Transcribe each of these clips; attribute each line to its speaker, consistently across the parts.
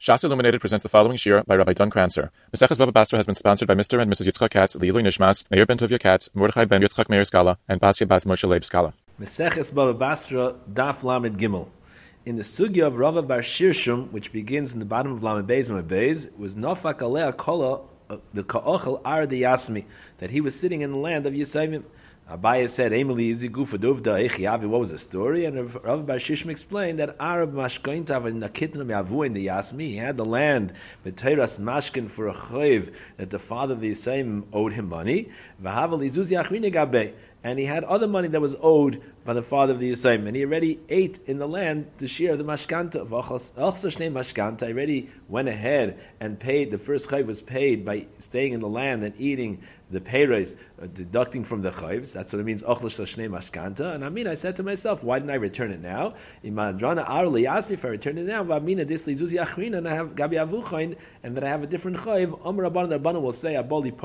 Speaker 1: Shas Illuminated presents the following shir by Rabbi Don Kranzer. Maseches Bava Basra has been sponsored by Mr. and Mrs. Yitzchak Katz, Leilui Nishmas, Meir ben Tovia Katz, Mordechai ben Yitzchak Meir Skala, and Basia Bas Moshe Leib Skala.
Speaker 2: Maseches Bava Basra, Daf Lamed Gimel. In the sugya of Rava Bar Shirshum, which begins in the bottom of Lamed Beis and Beis, was Nofak Alea Kola, the Ka'ochel Ar de Yasmi, that he was sitting in the land of Yisayim. Abaye said, "Emily izi gufa duvda echiavi." What was the story? And Rav Bar Shishim explained that Arab mashkointav in nakitna me'avu in the Yasmi. He had the land b'teiras mashkin for a chayv that the father of the Yisayim owed him money. V'havel izuzi achrini gabe, and he had other money that was owed by the father of the Yisayim, and he already ate in the land the share of the mashkanta. Mashkanta already went ahead and paid. The first chayv was paid by staying in the land and eating the peiros, deducting from the chayvs. That's what it means, ochel shnei mashkanta. And I said to myself, why didn't I return it now? If I return it now, and I have gabi avuchain, and that I have a different chayv, the Rabbanan will say, I'm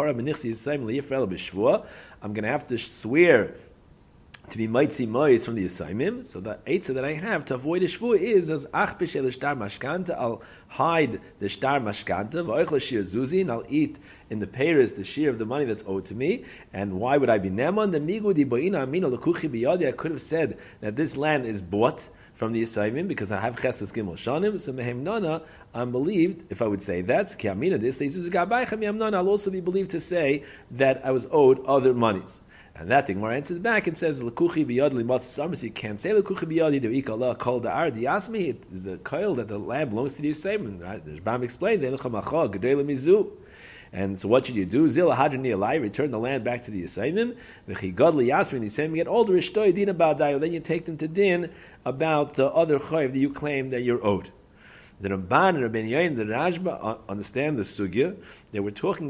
Speaker 2: going to have to swear to be mitzi mois from the Yisayimim. So the eitzah that I have to avoid a shvua is as ach b'shel shtar mashkanta. I'll hide the shtar mashkanta. V'oichel shir zuzin. I'll eat in the peiros the share of the money that's owed to me. And why would I be neman? The migu di boina amino lekuchi biyadi. I could have said that this land is bought from the Yisayimim because I have chesed gimel shanim. So mehem nana, I'm believed if I would say that. Ki amina this I'll also be believed to say that I was owed other monies. And that thing, where I answers back, it says, "Lekuchi biyad limatz." You can't say "Lekuchi biyadi do ikala kol da'ar diyasmi." It is a koil that the land belongs to the Yisayim. Right? The Rambam explains, and so what should you do? Zil hadroni alai, return the land back to the Yisayim. V'chigad liyasmi, and Yisayim get older. Ishtoi din about dayo. Then you take them to din about the other chayv that you claim that you're owed. The Ramban and Rabbi Yain, the Rashba understand the sugya. They're talking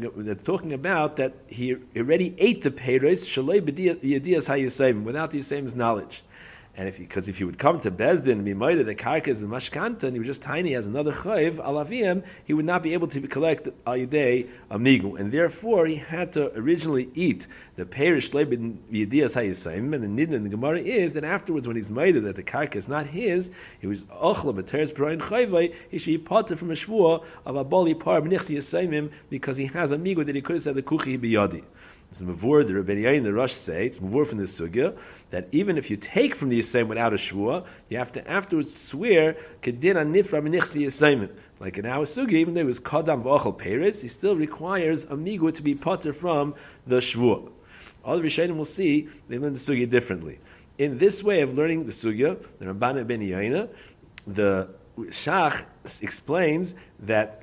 Speaker 2: about that he already ate the peiros shalei b'yadias hayisayim without the Yisayim's knowledge. And if he would come to Bezdin and be made the karkas and mashkanta, and he was just tiny as another chayv alavim, he would not be able to collect al yidei amigu, and therefore he had to originally eat the peiros shalei b'yadias hayisayim. And the nidin in the Gemara is that afterwards, when he's made that the karka is not his, he was ochla b'teres p'roin chayvay, he should be parted from a shvua of a bali par b'nichsi yisayim because he has amigu that he could have said the kuchi biyadi. So Mavur, the Rebbe Yain, the Rosh say, it's Mavur from the Sugya, that even if you take from the Yisayim without a Shvua, you have to afterwards swear, Kedin anifra minichsi Yisayim. Like in our Sugya, even though it was Kadam v'ochel Peres, he still requires a Migu to be potter from the Shvua. All the Rishonim will see, they learn the Sugya differently. In this way of learning the Sugya, the Ramban ben Yaina, the Shach explains that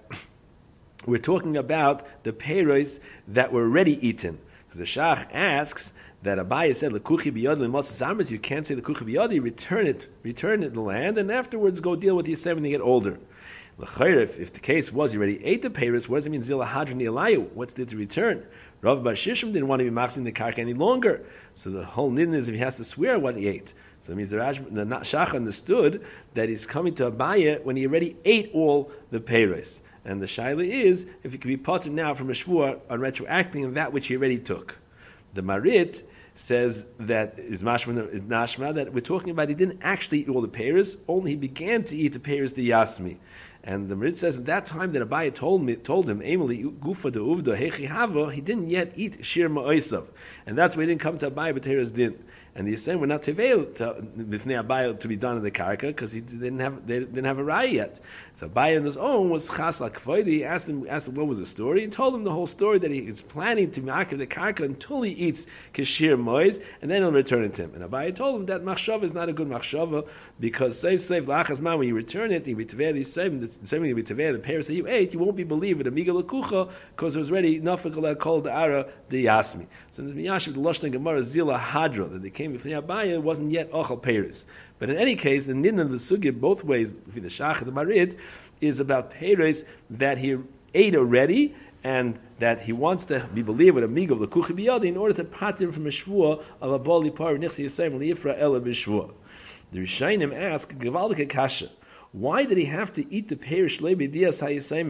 Speaker 2: we're talking about the Peres that were already eaten. The Shach asks that Abaye said, "Lekuchi biyadi l'motzas amris." You can't say "Lekuchi biyadi." Return it in the land, and afterwards go deal with the Yisayim when they get older. L'chayr, if the case was he already ate the peiros, what does it mean? Zila hadroni alayu. What's there to return? Rav Bar Shishim didn't want to be machzin the karka any longer, so the whole nidin is if he has to swear what he ate. So it means the Shach understood that he's coming to Abaye when he already ate all the peiros. And the shaila is if he could be potter now from a shvua on retroacting on that which he already took. The Marit says that is nashma that we're talking about he didn't actually eat all the peiros, only he began to eat the peiros the yasmi. And the Marit says at that time that Abaye told him, Emily gufa de uvda hechi hava, he didn't yet eat shir ma'osav, and that's why he didn't come to Abaye b'teiros din. And the Yisayim were not teveil b'fnei Abaye to be done in the karka because they didn't have a raya yet. So Abaye on his own was chas l'kvoidi. He asked him what was the story, and told him the whole story that he is planning to ma'akev the karka until he eats kishir mois, and then he'll return it to him. And Abaye told him that machshava is not a good machshava because save lachas man, when you return it, you'll be teveil the same way you'll be teveil the peiros that you ate. You won't be believed with a miga lekucha because it was already nafik kol da'ara the yasmi. So in the miyashiv the lashon gemara zila hadra that they came before Abaye wasn't yet ochel peiros. But in any case, the nidin of the sugya both ways, the shach and the marid, is about peiros that he ate already and that he wants to be believed with a miga of the kuchi biyadi in order to pat him from a shvua of a bali par nixi yisayim liyifra ela b'shvua. The Rishonim ask Gevaldike kasha, why did he have to eat the peiros shlei b'dias hayisayim?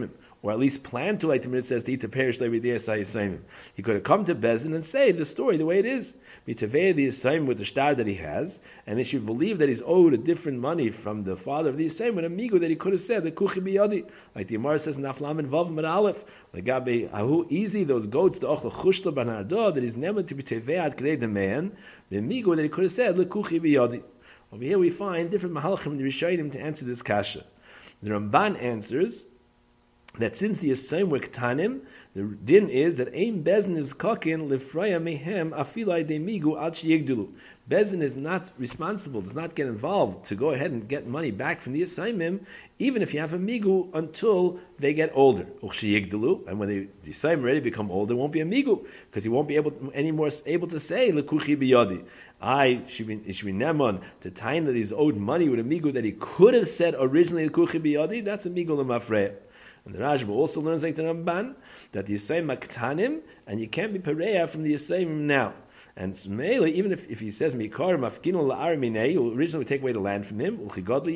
Speaker 2: or at least plan to, like the Minute says, to eat the perish every day. He could have come to Bezdin and say the story the way it is. Mitavei the Yisayim with the star that he has, and they should believe that he's owed a different money from the father of the Yisayim with a migu that he could have said, the kuchi biyadi. Like the Gemara says in Aflam and Vav and Aleph, how easy those goats, the ochel chushla banardo, that is never to be teveat k'dei the man, the migu that he could have said, the kuchi biyadi. Over here we find different mahalachim in the Rishayim to answer this kasha. The Ramban answers that since the Yisayim were ketanim, the din is that Ein Bezdin is kokin lifraya mehem afilai de migu al sheyigdulu. Bezdin is not responsible, does not get involved to go ahead and get money back from the Yisayim, even if you have a migu, until they get older. And when the Yisayim already become older, it won't be a migu, because he won't be anymore able to say lekuchi biyadi. I should be neman the time that he's owed money with a migu that he could have said originally lekuchi biyadi. That's a migu lemafreya. And the Rashba also learns like the Ramban that the Yisayim maktanim, and you can't be pareya from the Yisayim now. And Smeili, even if he says mikar mafkinu la'ar minei, you originally would take away the land from him.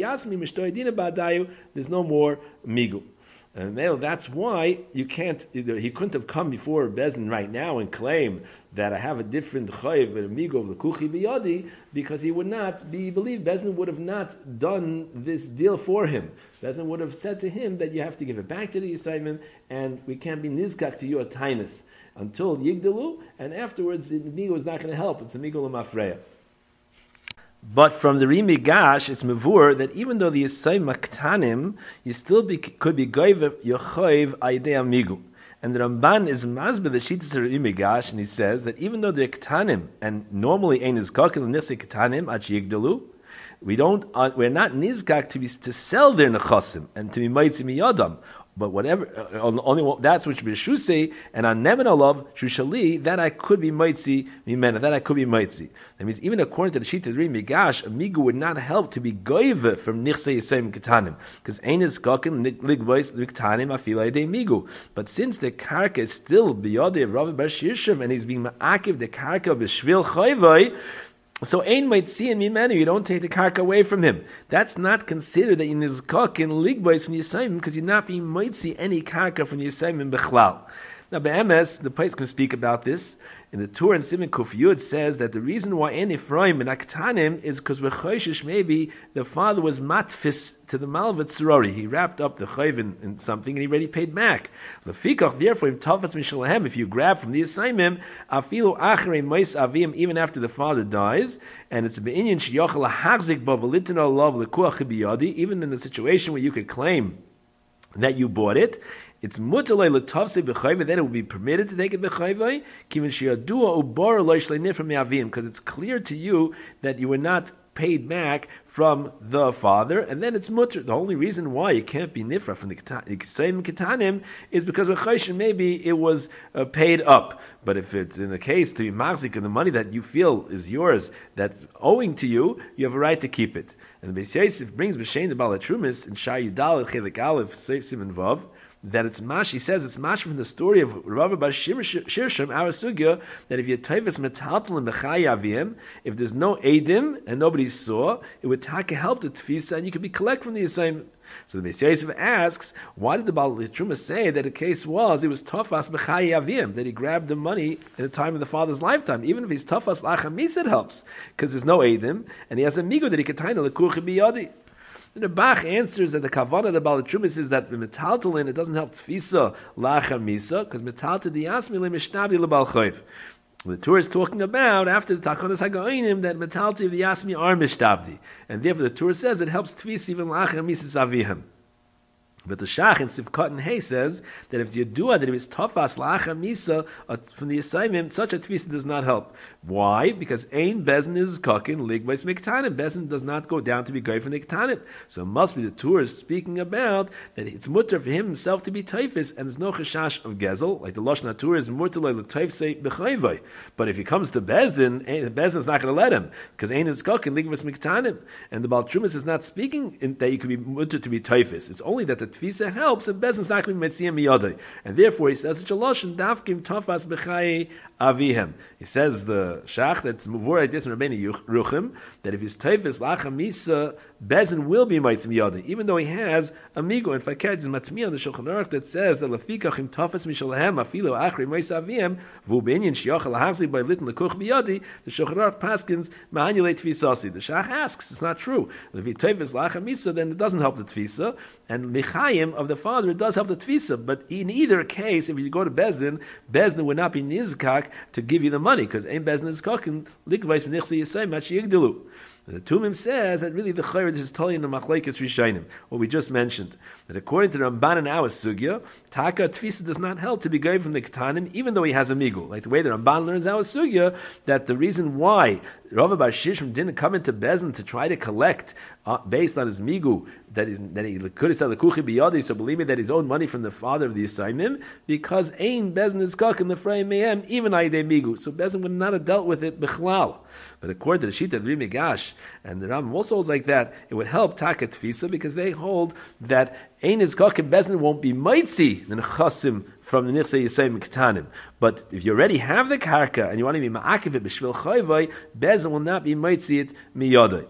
Speaker 2: There's no more migu. And that's why you can't. He couldn't have come before Bezdin right now and claim that I have a different chayiv with a migu of the kuchi biyadi, because he would not be believed. Bezdin would have not done this deal for him. Bezdin would have said to him that you have to give it back to the Yisayim, and we can't be nizkak to your tainus until yigdalu, and afterwards the migu is not going to help. It's a migu l'mafreya. But from the Rimigash, it's mevur that even though the Yisayim maktanim, you still could be goyv yochayv aidei migu. And the Ramban is mazbe the shittas of Rimigash, and he says that even though they're ktanim, and normally ein is kokin l'nifsei ktanim ach yigdalu, we're not nizkak to sell their nechasim and to be maitzi miyadam. But whatever, only that's which b'shusei, and on neven alav shushali, that I could be mitzi mimena, that I could be mitzi. That means even according to the sheet of the Migash, a migu would not help to be goyve from nichsei yisayim ketanim, because ein is gakin ligvois ketanim afilai de migu. But since the karka is still biyadei of Rav bar Shishim, and he's being ma'akiv the karka b'shvil chayvai, so ein might see in mimenu, you don't take the karka away from him. That's not considered that in his cock and ligbois from Yisayim, because you're not being might see any karka from Yisayim in Bechlal. Now, be'emes, the place can speak about this. In the Tur and Siman Kuf Yud says that the reason why ein Ephraim and Aktanim is because we're choishish, maybe the father was matfis to the malvat sorori. He wrapped up the chayv in something and he already paid back. Lefikach, therefore, if tafas mishalahem, if you grab from the assignment, afilu achrei mois avim, even after the father dies, and it's a be'inyan sheyochel hachzik ba v'litin alav lekuach biyadi, even in a situation where you could claim that you bought it, it's mutalei l'tavsei b'chayvei, then it will be permitted to take it b'chayvei, kivin she'adua ubar lo yishlein from yavim, because it's clear to you that you were not paid back from the father, and then it's mutter. The only reason why you can't be nifra from the same ketanim is because of chayshin, maybe it was paid up. But if it's in the case to be machzik and the money that you feel is yours, that's owing to you, you have a right to keep it. And the Beis Yosef brings b'shein the Balatrumis in Shai Yudal Chelik Aleph Seif Siman Vav, that it's mash. He says it's mash from the story of Rav bar Shirshim, our sugya, that if you tayvus metaltal and b'chayavim, if there's no edim and nobody saw, it would take a help to tfisa, and you could be collect from the assignment. So the Beis Yosef asks, why did the Baal Truma say that the case was it was tafas b'chayavim, that he grabbed the money in the time of the father's lifetime? Even if he's tafas lachamis, it helps because there's no edim and he has a migo that he can tie to lekuchi biyadi. The Bach answers that the kavanah of the Baal Trumis is that the metaltalin, it doesn't help tfisa lachamisa, because metaltal diasmi lemishtabdi lebal chayv. The Torah is talking about after the Takonos Hagoinim that metaltal of the yasmi are mishtabdi, and therefore the Torah says it helps tfisa even lachamisa avihim. But the Shach in Sivkot and Hay says that if it's Yedua that it was Tafas La'acha Misa from the assignment, such a tvisa does not help. Why? Because Ein Bezin is Kakin Ligbais Miktanim. Bezin does not go down to be Goy from the Ktanim. So it must be the Torah speaking about that it's mutter for him himself to be Taifis, and there's no Chashash of Gezel, like the Lashon HaTorah is mutter like the Taifsei B'chayvai. But if he comes to Bezin, Bezin is not going to let him, because Ein is Kakin Ligbais Miktanim. And the Baal Trumas is not speaking that you could be mutter to be Taifis. It's only that the tefisa helps, and Bezdin's not going to be Metziyah Miyadai. And therefore, he says, Chaloshin Dafkim Tafas B'chai Avihem. He says the Shach that's Muvur like this in Rabbeinu Ruchim, that if his Teifis Lacha Misa, Bezdin will be Metziyah Miyadai, even though he has a Migo. In fact, there's Matmiyah on the Shulchan Aruch that says that Lafikachim Tafas Mishalahem Afilo Achri Meisa Avim Vu Binyan Shiachal Hachzi by Litin Lekuch Miyadi. The Shulchan Aruch Paskins Ma'anulei Tfisasi. The Shach asks, it's not true. If he Teifis Lacha Misa, then it doesn't help the Tfisa, and Michayim of the father, it does help the Tfisa. But in either case, if you go to Bezdin, Bezdin would not be Nizkak to give you the money, because Ein Bezdin is Kokin Likvais B'nichsi Yisayim Machi Yigdilu. The Tumim says that really the Chayr is totally in the Machlekes Rishayim, what we just mentioned. That according to the Ramban and our Sugya, Taka Tfisa does not help to be going from the Ketanim, even though he has a Migul. Like the way the Ramban learns our Sugya, that the reason why Rava Bar Shishim didn't come into Bezdin to try to collect based on his Migu, that he could have said the Kuchi Biyadi, so believe me that his own money from the father of the Yisayimim, because Ein Bezdin is Kok in the Frey Mehem, even Aydei Migu. So Bezdin would not have dealt with it Bichlal. But according to the Shita of Rimigash, and the Rambam also holds like that, it would help Taka Tfisa, because they hold that Ein is Kok and Bezdin won't be Maitzi, the Nechasim from the Nichsei Yisayim Ketanim. But if you already have the Karka, and you want to be Ma'akiv it B'shvil Chayvai, Bezdin will not be Maitzi it Miyodai.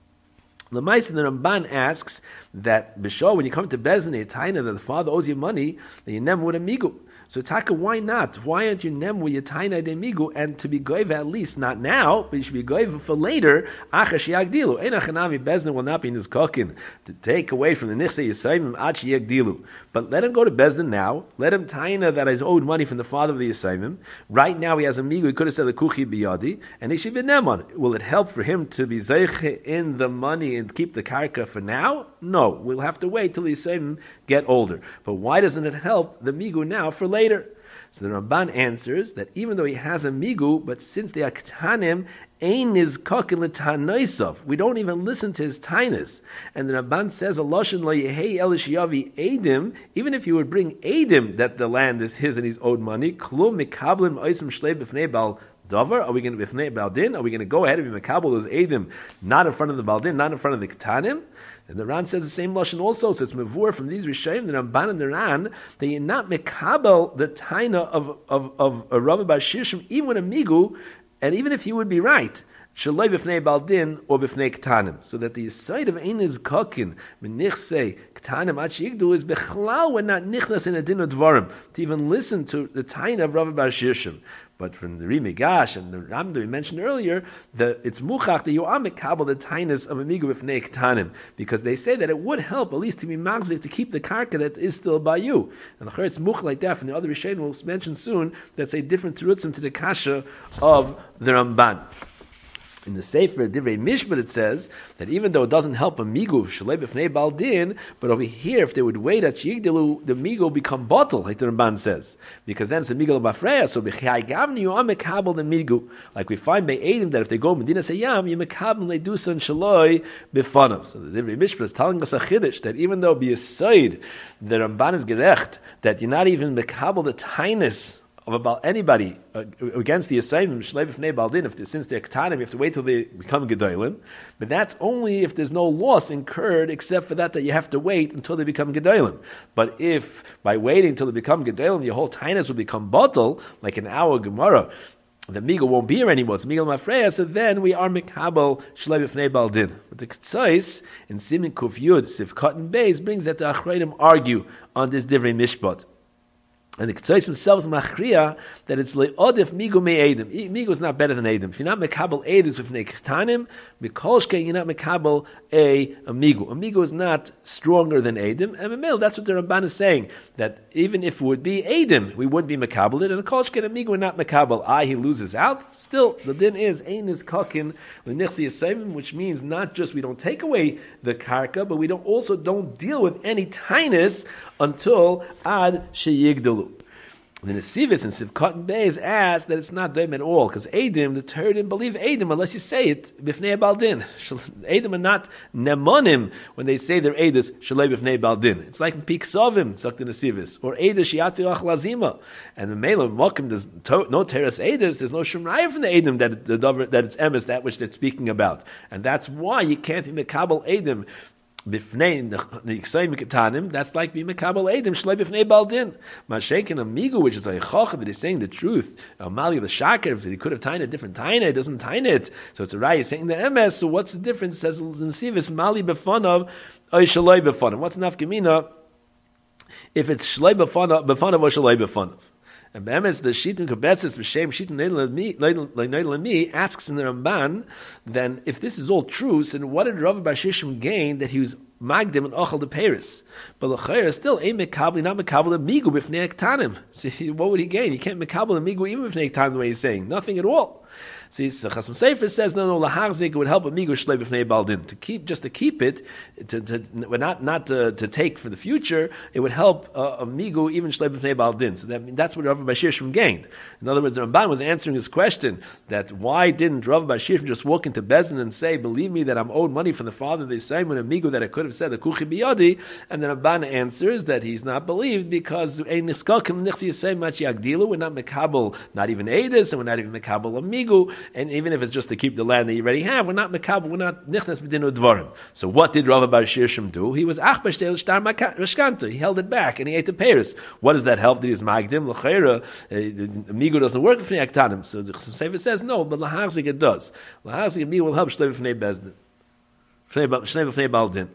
Speaker 2: L'maisa, the Ramban asks that B'shah, when you come to Bezdin, a taina that the father owes you money, then you never would a migu. So Taka, why not? Why aren't you nem with your taina de migu, and to be goiva at least not now, but you should be goiva for later? Achash yagdilu. Ein achanami Bezdin will not be in his cooking to take away from the nichsei yisayim ach yagdilu. But let him go to Bezdin now. Let him taina that he's owed money from the father of the yisayim. Right now he has a migu. He could have said the kuchi biyadi, and he should be nem on it. Will it help for him to be zeiche in the money and keep the karka for now? No, we'll have to wait till the yisayim get older. But why doesn't it help the migu now for later? So the Ramban answers that even though he has a migu, but since the aktanim ein is kokin l'tanoisov, we don't even listen to his tainas. And the Ramban says, a loshen lo yehei elish yavi edim, even if you would bring edim that the land is his and he's owed money, klum mikablim oisim shlei b'fnei bal davar, are we going to b'fnei baldin? Are we going to go ahead and be makabel those edim, not in front of the baldin, not in front of the ketanim? And the Ran says the same lashon also. So it's mevur from these Rishayim, the Ramban and the Ran, that you're not mekabel the taina of a Rava Bar Shishim, even with a migu, and even if he would be right, shaloi b'fnei baldin or b'fnei ketanim, so that the side of ein is kokin menichsei ketanim ach yigdu is bechlal when not nichnas in a din of dvarim to even listen to the taina of Rava Bar Shishim. But from the Rimigash and the Ramda we mentioned earlier, it's muchach that you are mekabel the tainas of a migu b'fnei ketanim, because they say that it would help at least to be magzik to keep the karka that is still by you. And the it's much like that. And the other Rishayin we'll mention soon that say different terutzim to the kasha of the Ramban. In the Sefer Divrei Mishpat it says that even though it doesn't help a migu shalei b'fnei baldin, but over here if they would wait at yigdilu, the migu become bottle, like the Ramban says, because then it's a migu b'afreya. So b'chai gavni you are mekabel the migu, like we find by Eidim that if they go Medina Sayam you mekabel leidusan shaloi b'fanav. So the Divrei Mishpat is telling us a chiddush that even though be a side the Ramban is gerecht that you're not even mekabel the tainus of about anybody against the assignment Shlei b'fnei baldin, since they're ketanim, you have to wait till they become gedolim. But that's only if there's no loss incurred, except for that you have to wait until they become gedolim. But if by waiting until they become gedolim, your whole tainus will become bottle, like in our Gemara, the migu won't be here anymore. It's migu mafreya. So then we are mikabel Shlei b'fnei baldin. But the Ketzos in Simin Kuf Yud Sivkot and Beis brings that the Achreidim argue on this Divrei Mishpat. And the Ketzos themselves machriya that it's le'odif migu me'edim. Migu is not better than edim. If you're not mekabel edis with nektanim, mikolshke you're not mekabel a migu. A migu is not stronger than edim. And Mamil, that's what the Ramban is saying, that even if it would be edim, we would be mekabel it. And a kolshke and a migu are not mekabel. He loses out. Still, the din is ein is kokin l'nichsi yisayim, which means not just we don't take away the karka, but we also don't deal with any tinus until ad sheyigdalu. The Nesivis and Sivkot and Beis ask that it's not doim at all, because Edim, the Torah didn't believe Edim unless you say it b'fnei baldin. Edim are not nemonim when they say they're Edis shalei b'fnei baldin. It's like Piksovim, Tzak the Nesivis, or Edis shiatu achlazima. And the Mela Mokim, there's no teres Edis, there's no shumraya from the Edim that it's emes, that which they're speaking about. And that's why you can't be mekabel Edim Bifnei the Ksayim Ketanim, that's like being Mekabel Edim, Shlei Bifnei Baldin. Mashakin Amigu, which is a Chacham that is saying the truth. Mali the Shakir, if he could have tied a different taina, it doesn't tie it. So it's a Rai saying the MS, so what's the difference? It says in Sivis, Mali Befonov, Oy Shaloi Befonov. What's Nafkamina? If it's Shlei Befonov or Shaloi Befonov. And Be'emes, the Shittim Kabetzis B'Shem Shittim Neidel me asks in the Ramban, then if this is all true, then what did Rav Bar Shishim gain that he was Magdim and Ochel the Paris? But L'chayr still ain't Mekabel, not Mekabel and Migu B'fnei Ektanim. See, what would he gain? He can't Mekabel and Migu even B'fnei Ektanim the way he's saying. Nothing at all. See, so Chasam Sefer says no, laharzik would help a migu shlei b'fnei baldin to keep it, not to take for the future. It would help a migu even shlei b'fnei baldin. So that's what Rav Bashir Shum gained. In other words, the Ramban was answering his question that why didn't Rav Bashir just walk into Bezdin and say, "Believe me that I'm owed money from the father of the Yisrael when a migu that I could have said the kuchi biyadi," and then Ramban answers that he's not believed because ein niskalkim nichti Yisrael machi agdilu. We're not mekabel, not even edis, and we're not even mekabel a migu. And even if it's just to keep the land that you already have, we're not mekabel, we're not nichnas b'dinu dvarim. So what did Rav Bar Shishim do? He was achbashtel shtar mashkanta. He held it back and he ate the pears. What does that help? That he's magdim l'chayra. Migu doesn't work for aktanim. So the Sefer says no, but laharzik it does. Laharzik migu will help shlei b'fnei bezdin, shlei b'fnei baldin.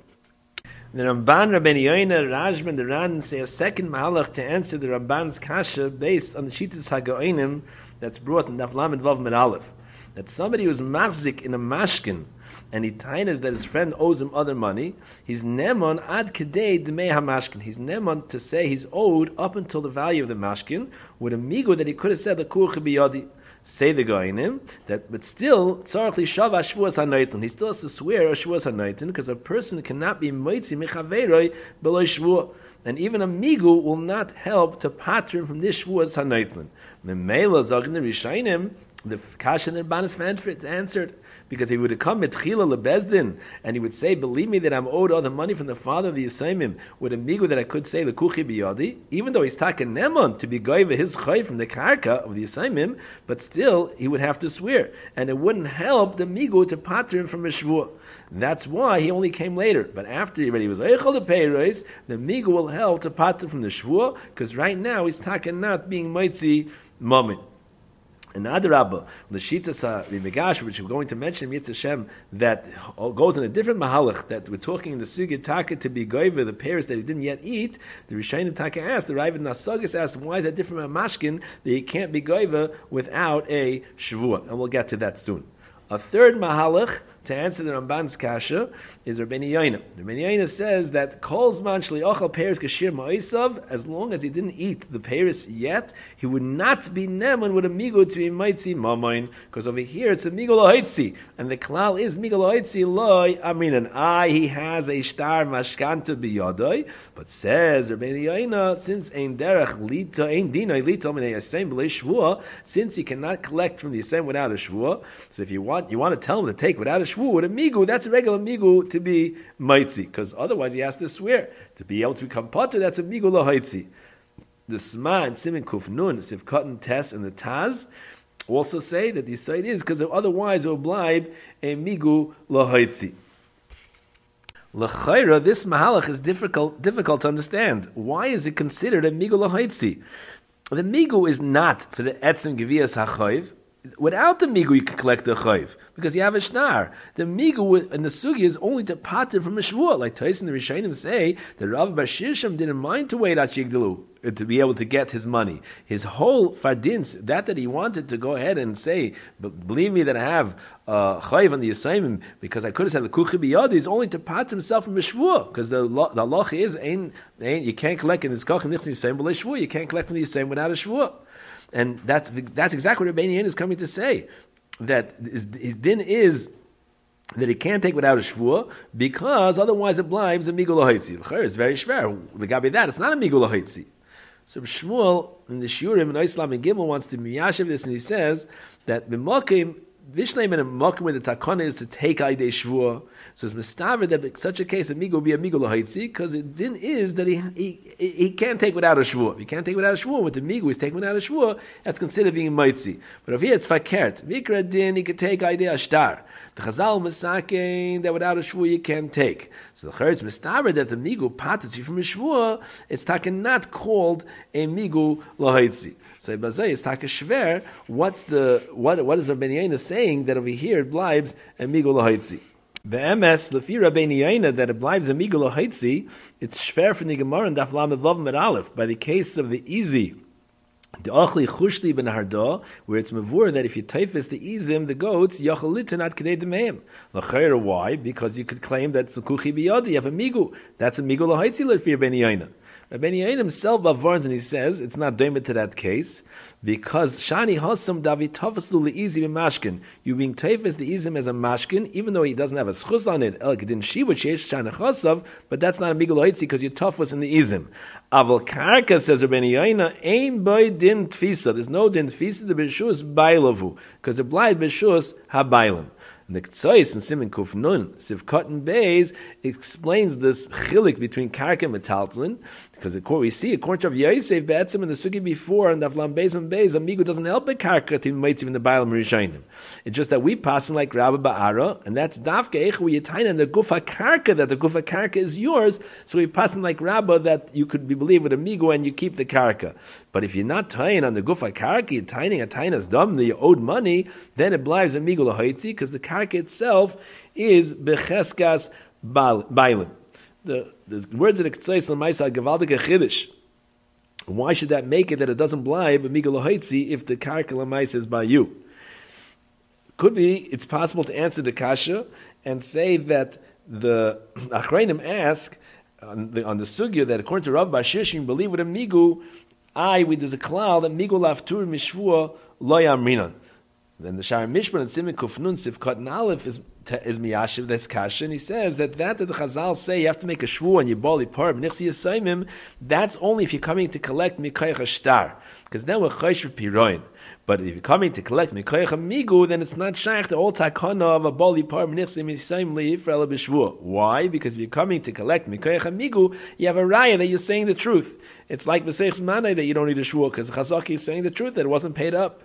Speaker 2: The Ramban, Rabbeinu Yoina, Rajban, the Ran say a second mahalach to answer the Ramban's kasha based on the Shittas HaGaonim that's brought in Daf Lamed Vav Med Aleph. That somebody who's machzik in a mashkin and he tainas that his friend owes him other money, he's nemon ad kedei d'mei hamashkin. He's nemon to say he's owed up until the value of the mashkin with a migu that he could have said the kurcha biyadi. Say the goyinim that, but still tzarich lishava shvuas hanoitin. He still has to swear a shvuas hanoitin because a person cannot be moitzi mechaveroi below shvuah. And even a migu will not help to pattern from this shvuas hanoitin. Memela zogin the rishainim. The kasha and Rabbanis answered because he would have come mitchila lebezdin and he would say, "Believe me that I'm owed all the money from the father of the Yisraelim with a migu that I could say the kuchi biyadi," even though he's taken nemon to be goyve his chay from the karka of the Yisraelim, but still he would have to swear, and it wouldn't help the migu to pattern from a shvuah. That's why he only came later. But after he already was eichel the peiros, the migu will help to pattern from the shvuah because right now he's taken not being mitzi moment. And Adarabba, the Shitas Megash, which we're going to mention in Yitzhak Hashem, that goes in a different mahalach, that we're talking in the Sugya Taka to be goyva, the pears that he didn't yet eat. The Rishayim Taka asked, the Ravid Nasogis asked, why is that different from a mashkin that he can't be goyva without a shvuah? And we'll get to that soon. A third mahalach to answer the Ramban's kasha is Rabbeinu Yoina. Rabbeinu Yoina says that kol zman shliachal pears kashir ma'isav, as long as he didn't eat the pears yet, he would not be neman with a migu to be maitzi mamayin, because over here it's a migu lohaitzi, and the klal is migu lohaitzi loy aminan. He has a shtar mashkanta biyadoi, but says Rabbeinu Yoina, since ein derech lita ein dinoi lita minei yasem b'lei shvuah, since he cannot collect from the yasem without a shvuah, so if you want to tell him to take without a shvuah with a migu, that's a regular migu to be maitzi, because otherwise he has to swear to be able to become potter. That's a migu lahaitzi. The Sma and Simin Kuf Nun, Sivkot and Tes and the Taz also say that the site is because otherwise it will blibe a migu lahaitzi. L'chayra, this mahalach is difficult to understand. Why is it considered a migu lahaitzi? The migu is not for the etzem geviyas hachoiv. Without the migu, you can collect the chayv because you have a shnar. The migu and the sugi is only to pater from a shvuah. Like Tyson the Rishayim say, that Rav Bar Shishim didn't mind to wait at Shigdalu to be able to get his money. His whole fardins, that he wanted to go ahead and say, but believe me that I have chayv on the Yisayim because I could have said the kuchi biyadi is only to pater himself from a shvuah because the loch is you can't collect in his kach and nichsin Yisayim b'lei shvuah. You can't collect from the Yisayim without a shvuah. And that's exactly what Rabbeinu Yoina is coming to say. That his din is that he can't take without a shvuah because otherwise it blives a migu lahaitzi. It's very shver. The gabi that it's not a migu lahaitzi. So Shmuel in the Shurim and Islam and Gimel wants to miyashiv this, and he says that b'mokim Vishleim in a mokim where the takana is to take aidei shvuah. So it's mistaver that in such a case a migu will be a migu lahaitzi, because the din is that he can't take without a shvua. If he can't take without a shvua, with the migu he's taking without a shvua, that's considered being maitzi. But if here it's fakert, vikra din, he could take idea ashtar. The Chazal misakein that without a shvua you can't take. So the Charetz mistaver that the migu patetz you from a shvua, it's taken not called a migu lahaitzi. So Bazay is taka shver. What is Rabbeinu Yaina saying that over here it blibes a migu lahaitzi? The MS lefi Rabbeinu Yaina that it blibes a migu lahaitzi. It's shver from the Gemara and Daf Lamed Vav Med Aleph by the case of the easy. The Achli Chushli ben Harda, where it's mavur that if you typhus the izim, the goats, yachalitin at kedei demeim. L'chayra, why? Because you could claim that zukuchi biyadi, you have a migu. That's a migu lahaitzi lefi Rabbeinu Yaina. Rabbeinu Yaina himself varns and he says it's not doimed to that case because shani hasam davi tafaslu le'izi b'mashkin. You being tafas the izim as a mashkin, even though he doesn't have a schus on it. El kedin shiva sheish shani chasav, but that's not a migu lahaitzi because you tafas in the izim. Aval karka, says Rabbeinu Yaina, ain boy din tfisa. There's no din tfisa the b'shus bailavu because the blind b'shus habailam. The Ktsois in Siman Kuf Nun, Sivkot and Beis, explains this chilik between Karka and Metaltlin, because we see, according to Yosef, Be'etzim in the Sugi before, and Avlam Beis and Beis, Amigu doesn't help a Karka to be in the Bailam Rishayim. It's just that we pass like Rabbi Ba'ara, and that's Dafke Eich, where you tie in the Gufa Karka, that the Gufa Karka is yours, so we pass like Rabbi that you could be believed with Amigu and you keep the Karka. But if you're not tying on the Gufa Karka, you're tying a tainas dam, that you owed money, then it blives Amigu Lahaitzi, because the Karka itself is Becheskas Bailim. The words of the Ktsois L'maisa Gevaldike Chiddush. Why should that make it that it doesn't blibe Amigu Lahaitzi if the Karka L'maisa is by you? Could be, it's possible to answer the Kasha and say that the Achrayim ask on the Sugya that according to Rav Bashishim, believe with a Migu, there's a klal that Migu Laftur Mishvua Lo Yamrinan. Then the Shar Mishpan and Siman Kufnun Sivkot and Aleph is Miyashiv, that's Kasha, and he says that the Chazal say you have to make a shvu and you bali par b'nichsi yisayimim, that's only if you're coming to collect Mikayach Ashtar, because then we're Chayshur Piroin. But if you're coming to collect Mikayach Migu, then it's not shaykh the old takana of a bali par b'nichsi yisayim li'ifrela b'shvu. Why? Because if you're coming to collect Mikayach Migu, you have a raya that you're saying the truth. It's like V'seichs Manai that you don't need a shvu, because Chazaki is saying the truth that it wasn't paid up.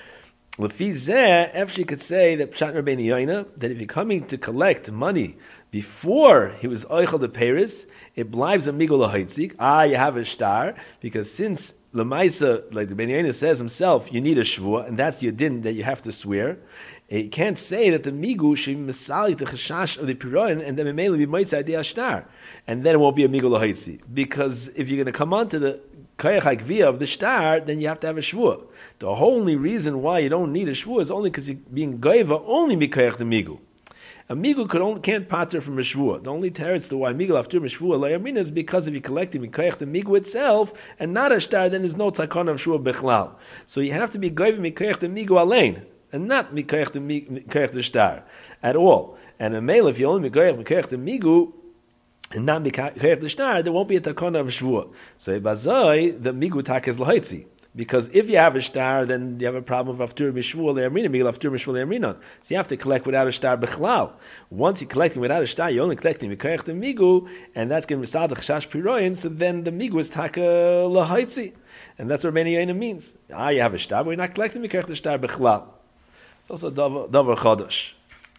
Speaker 2: Lefi zeh, if she could say that Pshat Rabbeinu Yaina, that if you're coming to collect money before he was oichel the Paris, it blives a migu lahaitzik. You have a shtar, because since Lamaisa, like the Rabbeinu Yaina says himself, you need a shvua, and that's your din that you have to swear. You can't say that the migu should be misali the chashash of the piroin, and then it may be moitzah idea shtar, and then it won't be a migu lahaitzik. Because if you're going to come on to the kayach hakviyah of the shtar, then you have to have a shvua. The only reason why you don't need a shvua is only because you're being gaiva only mikayach the migu. A migu can't pater from a shvua. The only teretz to why migu after shvua layamina is because if you collect mikayach the migu itself and not a shtar, then there's no takon of shvua bechlal. So you have to be gaiva mikayach the migu alein and not mikayach the shtar at all. And a male, if you only mikayach the migu and not mikayach the shtar, there won't be a takon of shvua. So bazoi the migu tak is lahaitzi. Because if you have a shtar, then you have a problem of aftur mishvua le'amrina, migil aftur mishvua le'amrina. So you have to collect without a shtar bechlal. Once you're collecting without a shtar, you're only collecting mikayach the migu, and that's going to be the chashash piroin. So then the migu is taka lahaitzi, and that's what Rabbeinu Yaina means. You have a shtar, but you're not collecting mikayach the shtar bechlal. It's also davar chadash.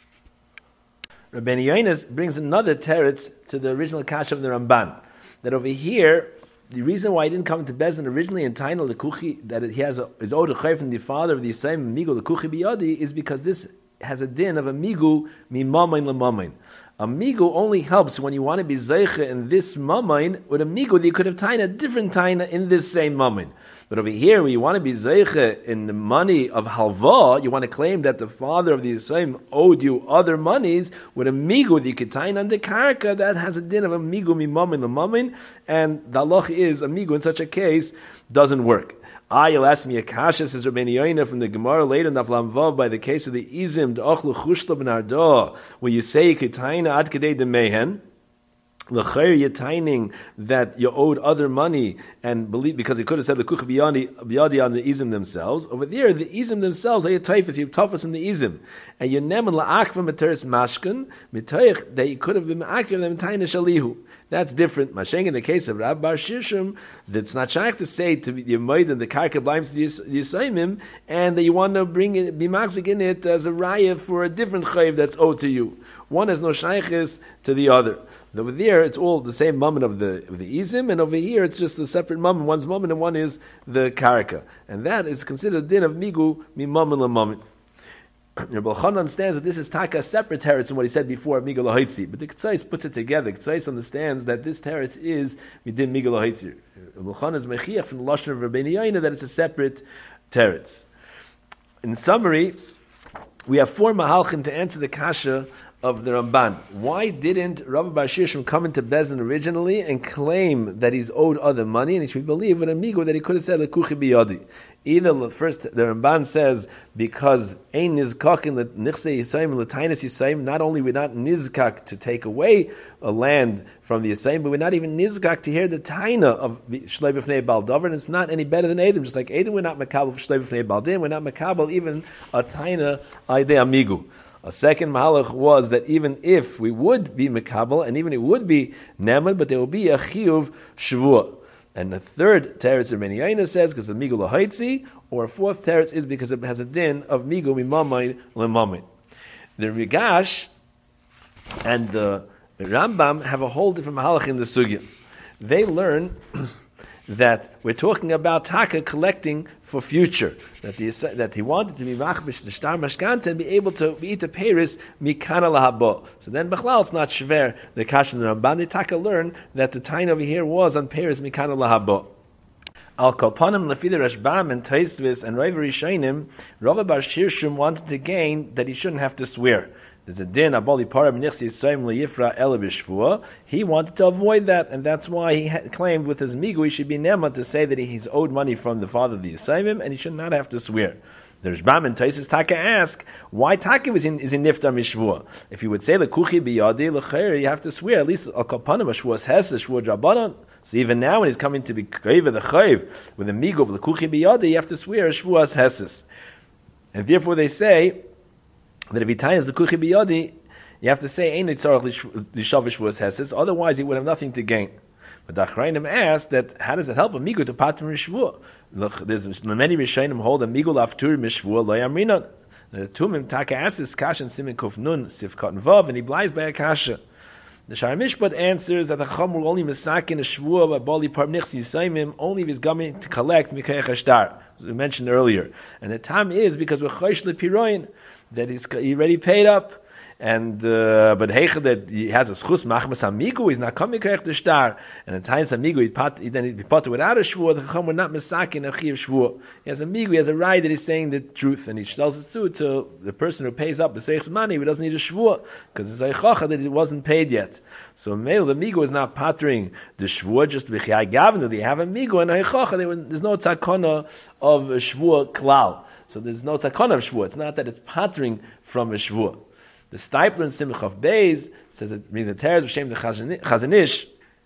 Speaker 2: Rabbeinu Yaina brings another teretz to the original kasha of the Ramban, that over here, the reason why he didn't come to Bezdin originally in Tainal the Kuchi, that he has his Od Chayf from the father of the Yisayim Migu the Kuchi Biyadi, is because this has a din of a Migu mimamain lemamain. A Migu only helps when you want to be Zeicha in this mamain, with a Migu that you could have taina a different taina in this same mamain. But over here, where you want to be Zeicha in the money of Halva, you want to claim that the father of the Yisayim owed you other monies, with a Migu that you could taina on the Karka, that has a din of a Migu mimamain lemamin, and the halach is a Migu in such a case doesn't work. You'll ask me a kasha, says Rabbeinu Yaina from the Gemara later in Avlam Vav by the case of the Izim, the Ochlu Chushla ben Ardo, where you say you could taina ad kedei de mehen. L'chayr you're tining that you owed other money and believe because he could have said the kuch biyadi on the izim themselves. Over there, the izim themselves are your typhus, you toughest in the izim, and you nemen la'akva materis mashkan mitoich that you could have been akir them tiny shalihu. That's different. Masheng in the case of Rav Bar Shishim, that's not shaykh to say to your maid and the karka blimes to Yisayimim, and that you want to bring it, be maxik in it as a raya for a different chayv that's owed to you. One has no shaykhis to the other. Over there, it's all the same moment of the izim, and over here, it's just a separate moment. One's moment, and one is the karka, and that is considered a din of migu mimamin lamomin. Rabbi Elchanan understands that this is taka separate teretz from what he said before migu lahaitzi, but the Ketzais puts it together. Ketzais understands that this teretz is midin migu lahaitzi. Rabbi Elchanan is mechiach from the lashon of Rabbeinu Yoina that it's a separate teretz. In summary, we have 4 mahalchim to answer the kasha of the Ramban. Why didn't Rav Bar Shishim come into Bezdin originally and claim that he's owed other money, and he should believe with Amigo that he could have said Lekuchi biyadi? Either first the Ramban says because ein nizkak in the nichse Yisayim and Latainis Yisayim, not only we're not nizkak to take away a land from the Yisayim, but we're not even nizkak to hear the taina of Shlei B'fnei Bal Davar, and it's not any better than Edom. Just like Edom, we're not makabel for Shlei B'fnei Bal Din, we're not makabel even a taina aydei Amigu. A second mahalach was that even if we would be mekabel, and even it would be nemad, but there will be a chiyuv shvuah. And the third teretz of Rabbeinu Yoina says because of migu lahaitzi, or a fourth teretz is because it has a din of migu mimamay lemamay. The Rigash and the Rambam have a whole different mahalach in the sugya. They learn that we're talking about taka collecting for future, that he wanted to be machbish the shtar mashkanta and be able to eat the peiris mikana lahabo. So then b'chlal it's not shver the kash and the Ramban. They taka learn that the time over here was on peiris mikana lahabo. Al kolpanim lefi the Rashbam and Taisvis and Rav Rishonim, Rav Bar Shishim wanted to gain that he shouldn't have to swear. There's a din aboli para b'nichsi yisayim leyifra elevishvua. He wanted to avoid that, and that's why he claimed with his migu he should be nema to say that he's owed money from the father of the yisayim, and he should not have to swear. The Rashbam and Taisus Taka ask why Taka is in niftar mishvua. If you would say lekuchi biyadi lecher, you have to swear at least al kapanim shvuas hes shvua drabanan. So even now when he's coming to be chayv the chayv with a migu of lekuchi biyadi, you have to swear shvuas heses, and therefore they say that if he ties the kuchi biyadi, you have to say ein tzarich lishavish was heses. Otherwise, he would have nothing to gain. But the Achrayim asked that how does it help a migu to pater mishvua? Look, there's many Rishonim hold a migu laftur mishvua lo yamrinan. The Tumim Taka asks this kasha and Simin Kuf Nun Sif Cotton Vav, and he blies by a kasha. The Shar Mishpat answers that the Chum will only misakin a shvua by bali parnich yisayim only if he's coming to collect mikayach ashtar, as we mentioned earlier. And the time is because we're chosh lepiroin, that he already paid up, and but heichel that he has a schus machmas amigu, he's not coming correct the star, and at times amigu he potter without a shvur, the chacham were not misakin a chiv shvur. He has amigu, he has a right that he's saying the truth, and he tells it to the person who pays up the seich's money, who doesn't need a shvur, because it's a chacha that it wasn't paid yet. So male the migu is not pattering the shvur just b'chiyai gavin, that they have a migu and a chacha. There's no takona of a shvur klal. So there's no takon of shvuah. It's not that it's pattering from a shvuah. The Stipler in Simcha of Beis says it means the teres b'shem the Chazanish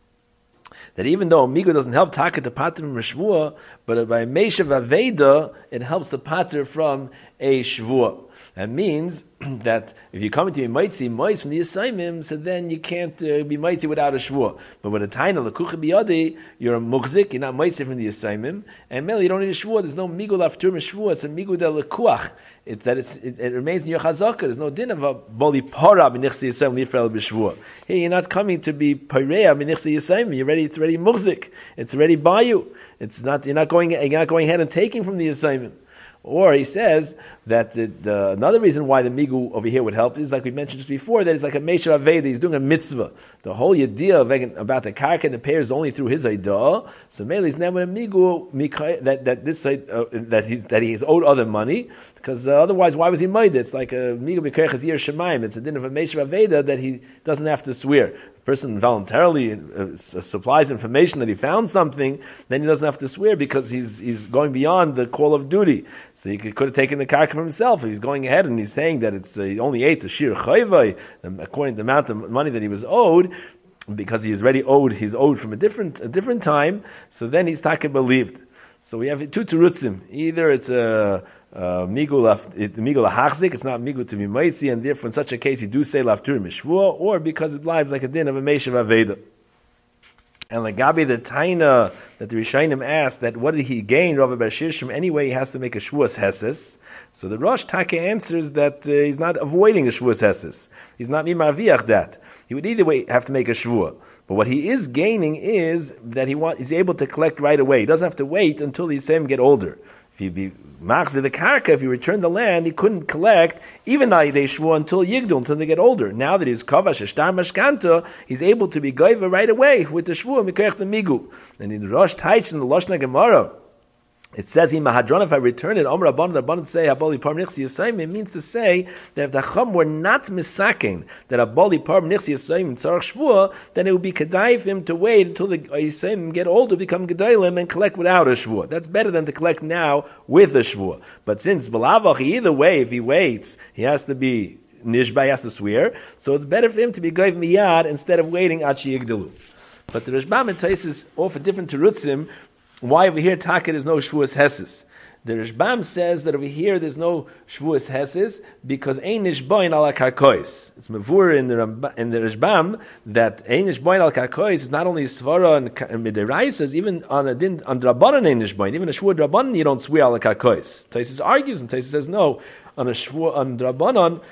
Speaker 2: that even though Migu doesn't help taka to patter from a shvuah, but by Meishav Aveda it helps the patter from a shvuah. That means that if you come into Maitzi Mois from the Yisayimim, so then you can't be Maitzi without a Shvuah. But with a Taina, Lekucha Biyadi, you're a Mugzik, you're not Maitzi from the Yisayimim, and Mel, you don't need a Shvuah, there's no Migul after Shvuah, it's a Migul de Lekuach. It remains in your Chazaka, there's no din of a Boli Para B'nichsi Yisayim Lifrel B'Shvuah. Here you're not coming to be Paireya B'nichsi Yisayim, it's already Mugzik, it's already Bayu. You're not going ahead and taking from the Yisayimim. Or he says that another reason why the migu over here would help is, like we mentioned just before, that it's like a Meishav Aveda, he's doing a mitzvah. The whole idea about the karka and the pear is only through his idah. So mainly he's never a migu that he's owed other money, because otherwise why was he made? It's like a migu b'kerech hazir shemaim. It's a din of a Meishav Aveda that he doesn't have to swear. A person voluntarily supplies information that he found something, then he doesn't have to swear because he's going beyond the call of duty. So he could have taken the karka for himself. He's going ahead and he's saying that he only ate the shir chayvai according to the amount of money that he was owed. because he's owed from a different time, so then he's taka believed. So we have two terutzim. Either it's a migul hachzik, it's not migul to be maitzi, and therefore in such a case you do say laftur mishvua, or because it lives like a din of a meshav aveda. And Lagabi the Taina that the Rishayim asked that what did he gain, Rav Bashir, from anyway he has to make a Shvuas Heses. So the Rosh Taka answers that he's not avoiding a Shvuas Heses. He's not mimarviach that. He would either way have to make a Shvuah. But what he is gaining is that he's able to collect right away. He doesn't have to wait until the Yisraelim get older. If he be machzir the karka, if he returned the land, he couldn't collect even they shvua until yigdul, until they get older. Now that he's kavash shtar mashkanta, he's able to be goiva right away with the shvua mikach the migu. And in the Rosh Taich in the Loshna Gemara, it says in Mahadron, if I return it, Omer Rabban, the Rabban say Aboli Parm Nixi Yisayim. It means to say that if the Chum were not misaking that Aboli Parm Nixi Yisayim in Tzarech Shvua, then it would be kedai for him to wait until the Yisayim get older, become gedolim, and collect without a Shvua. That's better than to collect now with a Shvua. But since Balavach, either way, if he waits, he has to be Nishba, he has to swear. So it's better for him to be Goiv Miyad instead of waiting Achi Yigdalu. But the Rashbam and Taisus offer different terutzim. Why over here Taka there's no Shvuas Heses? The Rashbam says that over here there's no Shvuas Heses because Ein Nishboin ala Karkois. It's Mavur in the Rashbam that Ein Nishboin ala Karkois is not only Svara and Midiraisas, even on Drabanan Ein Nishboin, even a Shvuah Drabanan you don't swear ala Karkois. Taisus argues and Taisus says no, on a Shvuah Drabanan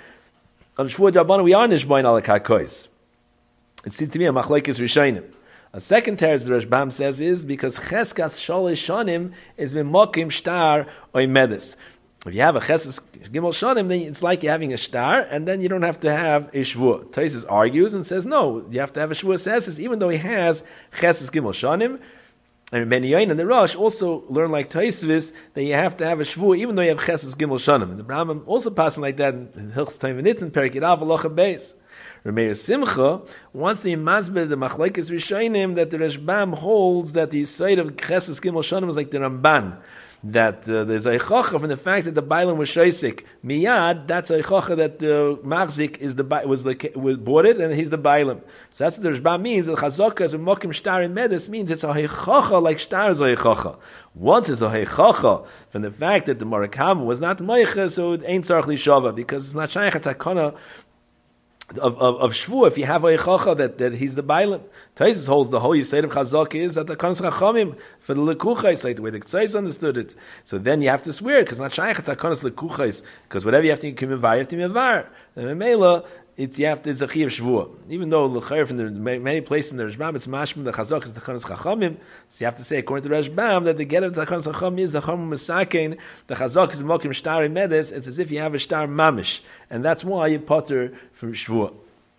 Speaker 2: we are Nishboin ala Karkois. It seems to me a Machlekes Rishayim. A second teretz the Rashbam says is because Cheskas Sholish Shonim is Mimokim Shtar or Medes. If you have a Cheskas Gimel Shonim, then it's like you're having a Shtar, and then you don't have to have a Shvuah. Taisus argues and says no, you have to have a Shvuah Seses, even though he has Cheskas Gimel Shonim. And Ben Yain and the Rosh also learn like Taisus that you have to have a Shvuah, even though you have Cheskas Gimel Shonim. And the Brahman also passing like that in Hilchos Taivanit and Perik Yirav Alocha Beis. Rameir Simcha wants to masbeh the Machlekes Rishayim that the Rashbam holds that the side of Chesed Gimel Shonim is like the Ramban, that there's a chocha from the fact that the Bailam was shaisik miyad. That's a chocha that Machzik is was bought it and he's the Bailam. So that's what the Rashbam means. That Chazaka is a Mokim Shtar in Medes means it's a chocha like Shtar is a chocha. Once it's a chocha from the fact that the Morakam was not Meicha, so it ain't Tzarech Lishava because it's not Shaykh Takana of Shvu, if you have a Eichacha that he's the Bailam. Taisus holds the whole Yisayid of Chazak is that the Kanas Chachamim for the Lekuchais, like the way the Ktsays understood it. So then you have to swear, because not Shaykh Kanas Lekuchais, because whatever you have to mivar, you have to mivar. And Mela, it's a Chiv Shvua. Even though L'chayer from the many places in the Rashbam, it's Mashmim, the Chazak is the Kanas Chachamim. So you have to say, according to Rashbam, that the get of the Kanas Chachamim is the Chachamim Mesakein, the Chazak is Mokim Shtar in Medes, it's as if you have a Shtar Mamish. And that's why you potter from Shvua.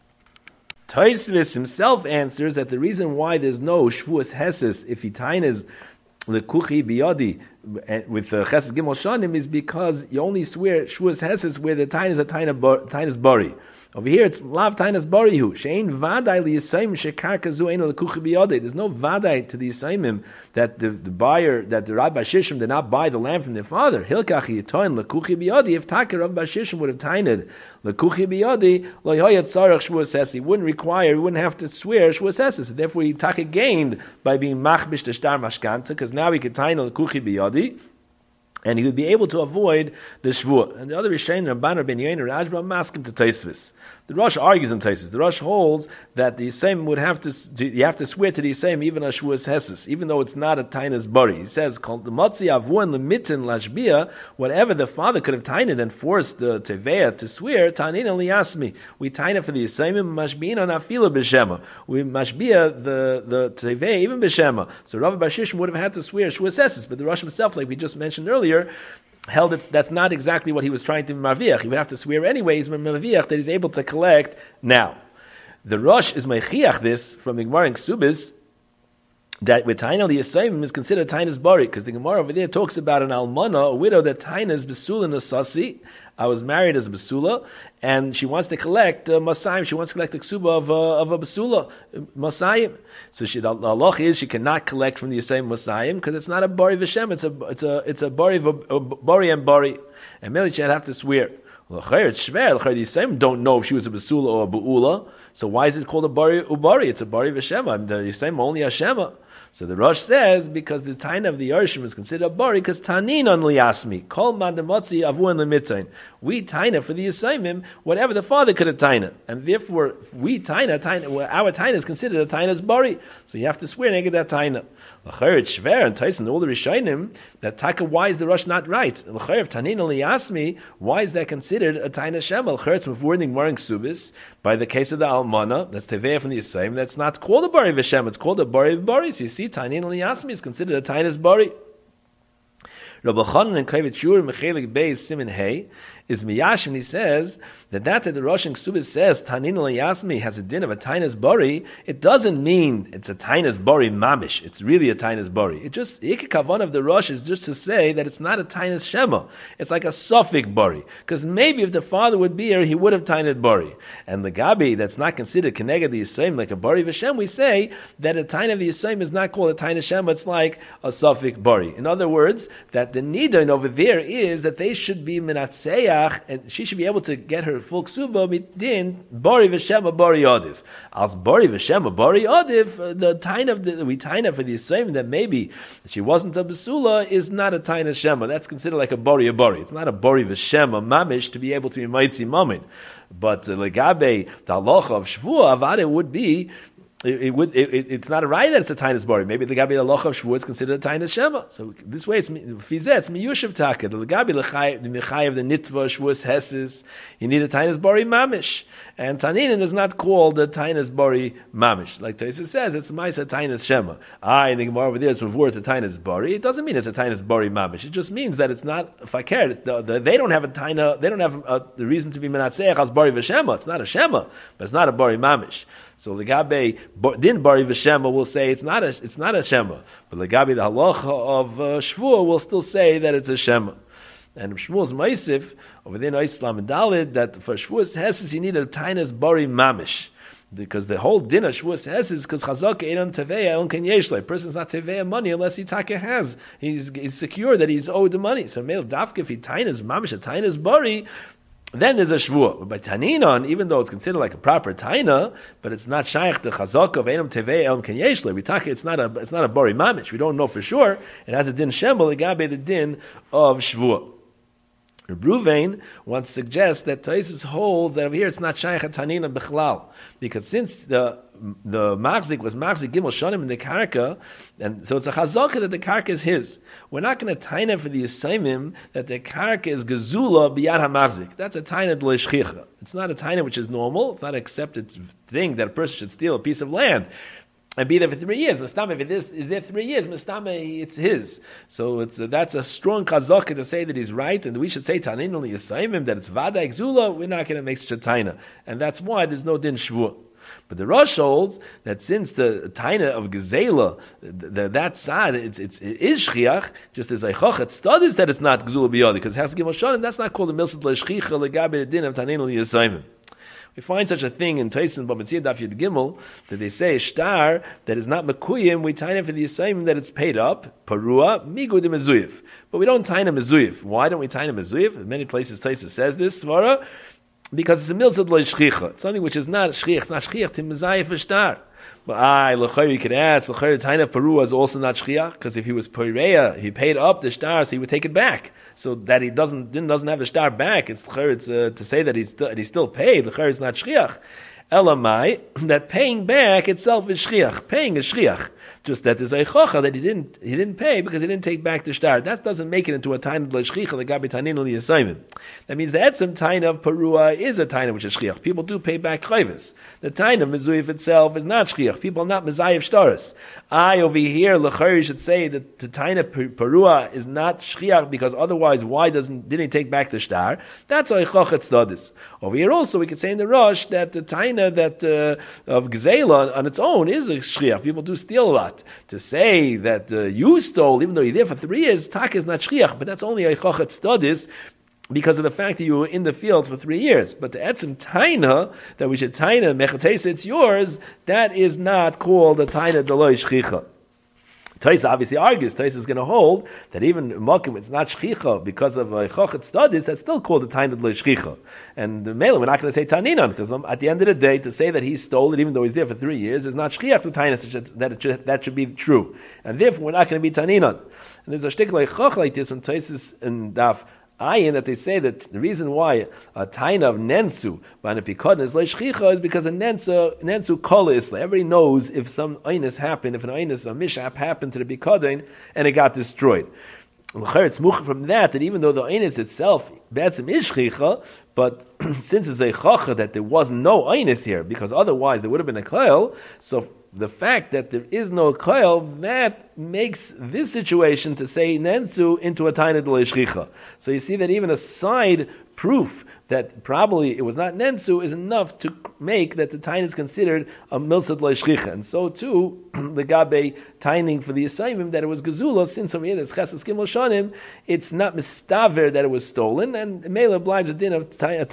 Speaker 2: Taisvis himself answers that the reason why there's no Shvuas Heses, if he tainas Lekuchi Biyadi with Chesed Gimel Shanim, is because you only swear Shvuas Heses where the tain is a tainas Bari. Over here it's Lav Tainas Barihu. Shein Vadai Liyisayim Shekarka Zu Eino Lekuchi Biyadi. There's no Vadai to the Yisayimim that the buyer, that the Rabbi Shishim did not buy the land from their father. Hilkachi Yitoin Lekuchi Biyadi. If Taka Rabbi Shishim would have tained Lekuchi Biyadi, Lo Yoyat Tzarech Shvuas Heses. He wouldn't have to swear Shvuas Heses. So therefore he Taka gained by being Machbish to Shtar Mashkanta, because now he could tained Lekuchi Biyadi, and he would be able to avoid the Shvuah. And the other Rishayin, Rabban Ben Yain, Rajba, maskim to Taisvis. The Rosh argues in Taisus. The Rosh holds that the Yisayim would have to, you have to swear to the Yisayim even a Shvuas Heses, even though it's not a Tainas Bari. He says, called the Motzi Avuan Lemitin Lashbia, whatever the father could have tained and forced the Teveya to swear, Tanin Liyasmi. We tained it for the Yisayim, Mashbina Nafila B'Shema. We Mashbia the Teveya even B'Shema. So Rav Bashishim would have had to swear Shvuas Heses, but the Rosh himself, like we just mentioned earlier, held it, that's not exactly what he was trying to marviach. He would have to swear anyways, marviach, that he's able to collect now. The Rosh is meichiach this from the Gemara in Ksubis, that with Taina Liyasayim is considered Tainas Bari, because the Gemara over there talks about an almana, a widow that Tainas Besula Nasasi. I was married as a Besula, and she wants to collect Masayim. She wants to collect the Ksuba of a Besula, Masayim. So the halach is she cannot collect from the Yisayim Masayim because it's not a Bari V'Shem. It's a Bari and Bari. And Meli she'd have to swear. It's shver. The Yisayim don't know if she was a Besula or a Be'ula. So why is it called a bari ubari? It's a bari v'shema. The Yisayim only a shema. So the Rosh says, because the taina of the Yershim is considered a bari, because tanin on liyasmi, kol mandamotzi avu and lemitain. We taina for the Yisayim, whatever the father could have taina. And therefore, we taina, our taina is considered a taina's bari. So you have to swear and get that taina. L'chayr shver and Tyson, all the Rishayim, that taka, why is the Rosh not right? L'chayr tanin on liyasmi, why is that considered a taina shema? L'chayr it's mavurning maring subis, by the case of the almana, that's teveya from the Yisayim, that's not called a bari v'shem, it's called a bari v'bari. So you see, tanin on liyasmi is considered a taina's bari. Rabbi Chanan and Kavit Shur Mechelik Beis Simin Hey is Miyashim. He says that the Rosh and Ksubis says Tanin Yasmi has a din of a Tainas Bari. It doesn't mean it's a Tainas Bari mamish. It's really a Tainas Bari. It just the Ikikavan of the Rosh is just to say that it's not a Tainas Shema. It's like a Sufik Bari, because maybe if the father would be here, he would have Tainat Bari. And the Gabi that's not considered Keneged the Yisayim like a Bari V'Shem, we say that a Taina of the Yisayim is not called a Tainas Shema. It's like a Sufik Bari. In other words, that the Nidon over there is that they should be Menatseach, and she should be able to get her full ksuba midin bari v'shema bari odiv. As bari v'shema bari odiv, the taina of we taina for the same that maybe she wasn't a besula is not a taina shema. That's considered like a bari. It's not a bari v'shema mamish to be able to be maitzi mamin. But legabe the halacha of shvua avade would be. It's not a right that it's a tainas bari. Maybe the gabi halacha of shvua is considered a tainas shema. So this way, it's miyushav taka. The gabi lechayev the nitva shvuas heses. You need a tainas bari mamish, and taninin is not called a tainas bari mamish. Like Tosfos says, it's ma'isa tainas shema. In the Gemara over there, it's before it's a tainas bari. It doesn't mean it's a tainas bari mamish. It just means that it's not fakir. They don't have a taina. They don't have the reason to be menatzeach as bari v'shema. It's not a shema, but it's not a bari mamish. So Legabe din bari v'shema will say it's not a shema, but Legabe the halacha of shvua will still say that it's a shema. And Shmuel's Maisif over there in Islam and Dalid that for shvuas heses you need a tainas bari mamish, because the whole din of shvuas heses is because chazak einon teveya on ken yeshle. A person's not teveya money unless he taka has. He's secure that he's owed the money. So male dafka if he tainas mamish a tainas bari, then there's a shvuah. But by taninon, even though it's considered like a proper taina, but it's not shaykh the chazak of enum tevei elm ken yeshle. We talk it's not a bari mamish. We don't know for sure. It has a din shembel legabe the din of shvuah. Ruvain wants to suggest that Tosfos holds that over here it's not shaykh tanina bichlal, because since the Magzik was Magzik Gimel Shonim in the Karka, and so it's a chazaka that the Karka is his. We're not going to taina for the Yisayimim that the Karka is Gezula b'yad HaMagzik. That's a taina d'leishchicha. It's not a taina which is normal. It's not an accepted thing that a person should steal a piece of land and be there for 3 years. Mistama, if it is there 3 years, Mistama, it's his. So that's a strong chazaka to say that he's right, and we should say tanin only Yisayimim that it's Vada Exula. We're not going to make such a taina, and that's why there's no din shvuah. But the Rosh holds that since the taina of Gezela, that side, it is shchiach, just as Eichochet studies that it's not Gezula biyadi, because it has to give Moshe, and that's not called a milsad le'shchicha legabe din of tanin l'yisayim. We find such a thing in Tyson Bamitzir Daf Yud Gimel that they say shtar that is not mekuyim. We taina for the yisayim that it's paid up parua migu de mezuyif, but we don't taina mezuyif. Why don't we taina mezuyif? In many places Tyson says this svara. Because it's a milsad le'shchicha. It's something which is not shchiach. It's not shchiach to mezayif shtar. But l'chayr you could ask l'chayr taina parua is also not shchiach, because if he was poireya, he paid up the shtar, so he would take it back. So that he doesn't have the shtar back. It's l'chayr to say that he's still paid. L'chayr is not shchiach. Elamai, that paying back itself is shchiach. Paying is shchiach. Just that there's a chocha that he didn't pay because he didn't take back the shtar. That doesn't make it into a taina of l'shchicha legabe tanin l'yisayim. That means the etzem taina of parua is a taina which is shchiach. People do pay back chayvus. The taina of mezuyif itself is not shchiach. People are not mezayiv shtaris. Over here l'chayr should say that the taina parua is not shchiach because otherwise why didn't he take back the shtar? That's a chochet stadis. Over here also we could say in the Rosh that the taina that of Gezela on its own is a shchiach. People do steal a lot. To say that you stole, even though you're there for 3 years, tak is not shchiach, but that's only a chochet stadis because of the fact that you were in the field for 3 years. But the etzim taina, that we should taina, mechatesa, it's yours, that is not called a taina deloi shchicha. Tais obviously argues. Tais is going to hold that even Mokim, it's not shchicha because of a chochet studies. That's still called a tainid le shchicha. And the mele, we're not going to say taninan because at the end of the day, to say that he stole it, even though he's there for 3 years, is not shchiach to tainis. That should be true, and therefore we're not going to be taninan. And there's a shtick like choch like this when Tais is in daf ayin that they say that the reason why a taina of nensu by the pikadon is leishchicha is because a nensu kol isla. Everybody knows if some einus happened, if an einus, a mishap happened to the pikadon and it got destroyed. It's much from that even though the einus itself betzim is shchicha, but since it's a chacha that there was no einus here, because otherwise there would have been a koil, so the fact that there is no koil, that makes this situation to say nensu into a tainid leishchicha. So you see that even a side proof that probably it was not nensu is enough to make that the tain is considered a milsad leishchicha. And so too, the gabe taining for the assignment that it was gezula, since over here there's chesed gimel shanim, it's not mistaver that it was stolen, and mele obliges a din of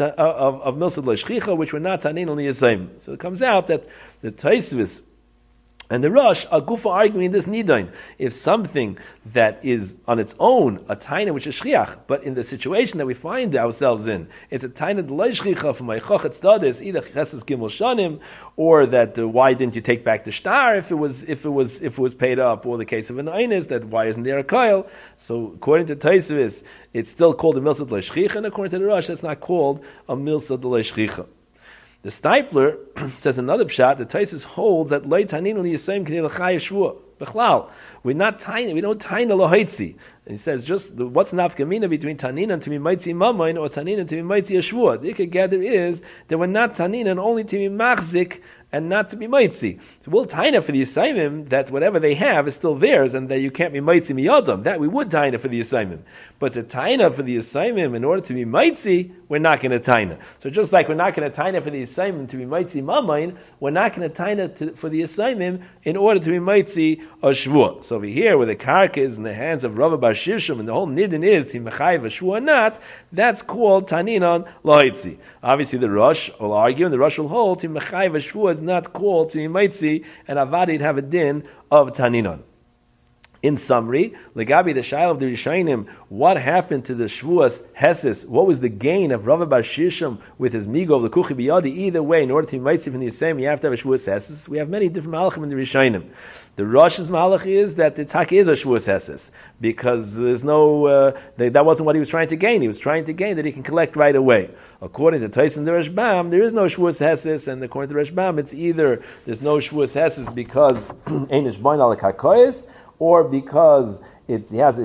Speaker 2: milsad leishchicha, which were not tainin on the assignment. So it comes out that the Tosfos and the Rosh are gufa arguing this nidain. If something that is on its own a taina which is shchiach, but in the situation that we find ourselves in, it's a taina d'loi shchicha from my chochet stadis, either cheses gimel shanim, or that why didn't you take back the shtar if it was paid up, or the case of an einis that why isn't there a koil? So according to Tosfos, it's still called a milsad d'loi shchicha, and according to the Rosh, it's not called a milsad d'loi shchicha. The Stipler says another pshat. The Tosfos holds that loy tanin liyisayim k'nei l'chayei shvua. B'chlal, we're not tiny. We don't tiny lohaitzi. And he says just what's nafkamina between tanin and timimaitzi mamain or tanin and timimaitzi a shvua. The gather is that we're not tanin and only timimachzik and not to be mitzi. So we'll taina for the assignment that whatever they have is still theirs and that you can't be mitzi miyadam. That we would taina for the assignment. But to taina for the assignment in order to be mitzi, we're not going to taina. So just like we're not going to taina for the assignment to be mitzi mamain, we're not going to taina for the assignment in order to be mitzi a shvua. So over here, where the karka is in the hands of Rava Bar Shishim and the whole nidin is timachayiv a shvua not, that's called taninan loitzi. Obviously, the Rosh will argue, and the Rosh will hold timachayiv a shvua is not called to be mitzi, and avadid have a din of taninan. In summary, legabi the shail of the Rishayim, what happened to the Shvuas Heses? What was the gain of Rava Bar Shishim with his migo of the kuchi biyadi? Either way, in order to be mitzi from the same, you have to have a Shvuas Heses. We have many different malachim in the Rishayim. The Rosh's malach is that the tak is a Shvuas Heses because there's no that wasn't what he was trying to gain. He was trying to gain that he can collect right away. According to Tais and the Rashbam, there is no Shvuas Heses, and according to Rashbam, it's either there's no Shvuas Heses because einish boin al kakoyes, or because he has a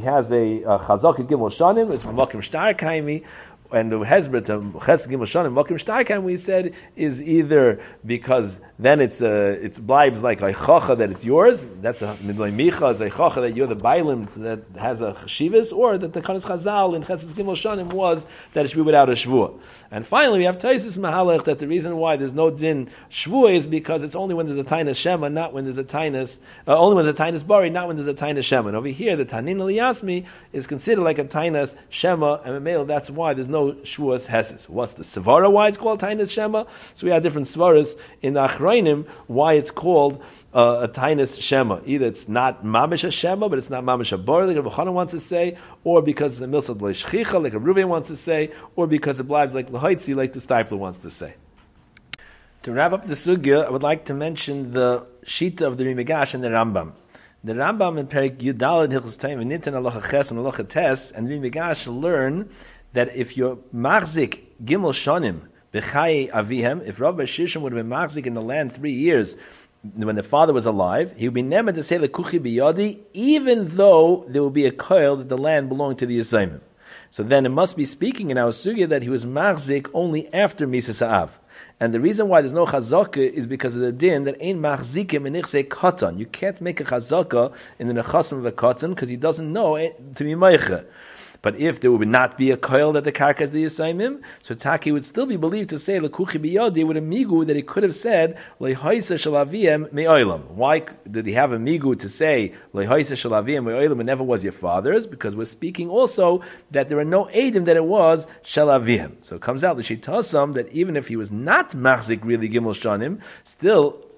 Speaker 2: chazak gimel shanim, it's makim shtar kaimi, and the hezbet ches gimel shanim makim shtar kaimi we said is either because then it's blibes like a chacha that it's yours. That's a midlay micha is a chacha that you're the bailim that has a chashivas, or that the kanas chazal in ches gimel shanim was that it should be without a shvua. And finally, we have Tosfos Mahalach that the reason why there's no din shvua is because it's only when there's a tainus shema, not when there's a tainus, only when there's a tainus bari, not when there's a tainus shema. And over here, the tanin liyasmi is considered like a tainus shema, and male, that's why there's no shvuas heses. What's the svara why it's called tainus shema? So we have different svaras in the Achrayim why it's called a tainus shema. Either it's not mamish a shema, but it's not mamish a bar, like Rabbi Chanan wants to say, or because it's a milsad leishchicha, like a Ruvain wants to say, or because it blives like lahaitzi, like the Stipler wants to say. To wrap up the sugya, I would like to mention the shita of the Rimigash and the Rambam. The Rambam in Perik Yudalad Hilchos Taim and Nitin Alocha Ches and Alocha Tes and Rimigash learn that if you're machzik gimel shonim b'chai avihem, if Rav Shishim would have been machzik in the land 3 years when the father was alive, he would be never to say the kuchi biyadi, even though there would be a koil that the land belonged to the assignment. So then it must be speaking in our sugya that he was machzik only after Misa Sa'av. And the reason why there's no chazaka is because of the din that ain't machzikim and nichse katan. You can't make a chazaka in the nechasim of a katan because he doesn't know to be meicha. But if there would not be a koil that the karka is the yisayimim, so Taki would still be believed to say lekuchi biyadi with a migu that he could have said lehaisa shalaviem me'olam. Why did he have a migu to say lehaisa shalaviem me'olam? It never was your father's, because we're speaking also that there are no edim that it was shalavim. So it comes out the shitasam that even if he was not machzik really gimel shanim, still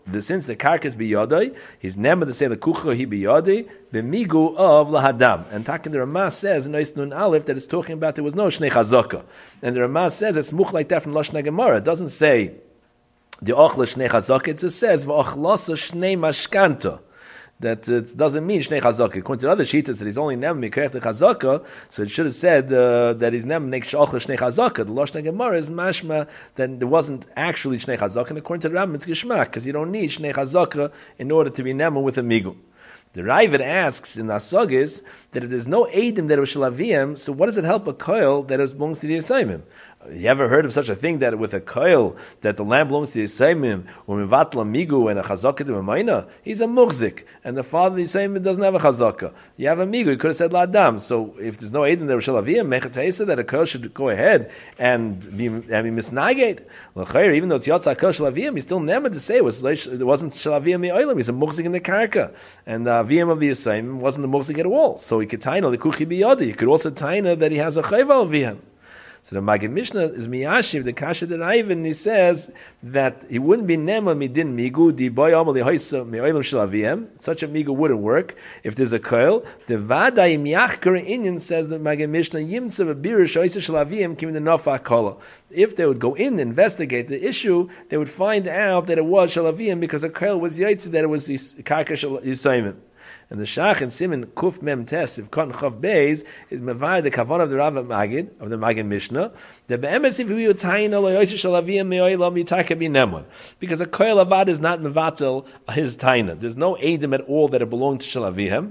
Speaker 2: Since the karkas biyadai, he's never to say the kucha he biyadai, the migu of lahadam. And Takin the Ramah says in Ois Nun Aleph that it's talking about there was no shnei chazaka. And the Ramah says it's much like that from Lashon Gemara. It doesn't say the ochla shnei chazaka. It just says v'ochlasa shnei mashkanta. That it doesn't mean shnei chazaka. According to other shitas that he's only nem mikerech the chazaka, so it should have said that he's nem nek sh'ochla shnei chazaka. The Lashon Gemara is mashma that there wasn't actually shnei chazaka, and according to the Rambam it's geshmak because you don't need shnei chazaka in order to be nem with a migu. The Ravid asks in Asogis that if there's no edim that it was shalavim, so what does it help a koil that it belongs to the Yisayimim? You ever heard of such a thing that with a koil that the lamb belongs to the Yisayimim, or mivatla migu and a chazaka to Mamayna? He's a muhzik, and the father of the Yisayimim doesn't have a chazaka. You have a migu, you could have said ladam. So if there's no edim that was shalavim, mechatayisa that a koil should go ahead and be misnagate. Even though it's yotza koil shalavim, he's still never to say it wasn't shalavim me'olam. He's a muhzik in the karka, and the avim of the Yisayimim wasn't the muhzik at all. So he could taina the kuchi biyadi. He could also taina that he has a chayva avim. So the Maggid Mishnah is miyashiv the kasha deraiv, and he says that he wouldn't be nema midin migu di boy amal lehoisa me'olam shalavim. Such a migu wouldn't work if there's a koil. The vaday miyachker inyan says that Maggid Mishnah yimtza b'birish hoisa shalavim kim the nafa kola. If they would go in and investigate the issue, they would find out that it was shalavim because a koil was yaitz that it was karka yisayim. And the Shach and Simon Kuf Mem Tes if Cotton Chav Beis is mevai the kavan of the Rav Maggid of the Maggid Mishnah. The be'emes if you taina lo yoyse shalavim me'olam yitaka be nemun, because a koil avad is not mevatel his taina. There's no edim at all that it belonged to shalavim.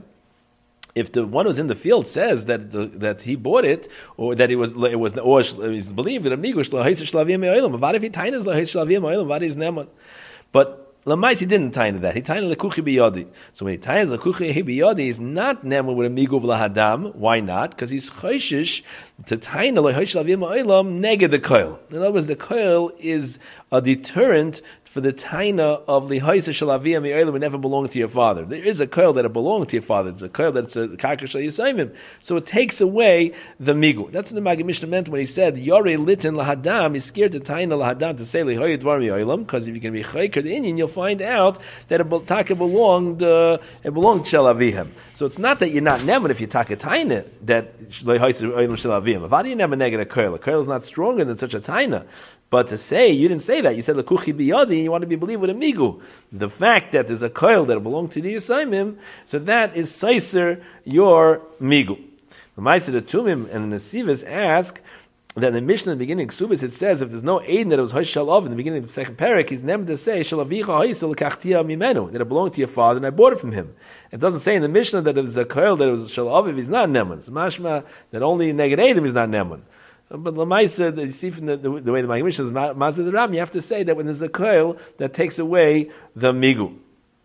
Speaker 2: If the one who's in the field says that he bought it, or that it was or he's believed that a migush lo yoyse shalavim me'olam, avad if he tainas lo yoyse shalavim me'olam, avad is nemun. But Lamais, he didn't taina that. He taina lekuchi biyadi. So when he taina lekuchi biyadi, he's not nemu with a migu v'lahadam. Why not? Because he's choishish to taina lehoish lavim oilam neged the koil. In other words, the koil is a deterrent for the taina of lihaisa shalavim me'olam would never belong to your father. There is a koil that it belongs to your father. It's a koil that's a karka shal yisayimim. So it takes away the migu. That's what the Maggid Mishnah meant when he said yorei litin lahadam. He's scared to taina lahadam to say lihoyed dvar me'olam, because if you can be chayker the Indian, you'll find out that it taka belonged to shalavim. So it's not that you're not neman if you taka taina that lihaisa oilam shalavim. Avadi you never negate a koil. A koil is not stronger than such a taina. But to say, you didn't say that. You said lekuchi biyadi, and you want to be believed with a migu. The fact that there's a koil that belongs to the Yisayimim, so that is seiser your migu. The Ma'aser the Tumim and the Nesivos ask that in the Mishnah in the beginning of Ksubis it says if there's no aid that it was hoish shalav in the beginning of the second parak, he's never to say shalavicha hoisel kachtia mimenu, that it belonged to your father and I bought it from him. It doesn't say in the Mishnah that there's a koil that it was shalav if he's not neman. It's mashma that only neged edim is not neman. But Lamaisa, you see from the way the Maggid Mishnah is Mazur the Ram, you have to say that when there's a koil that takes away the migu.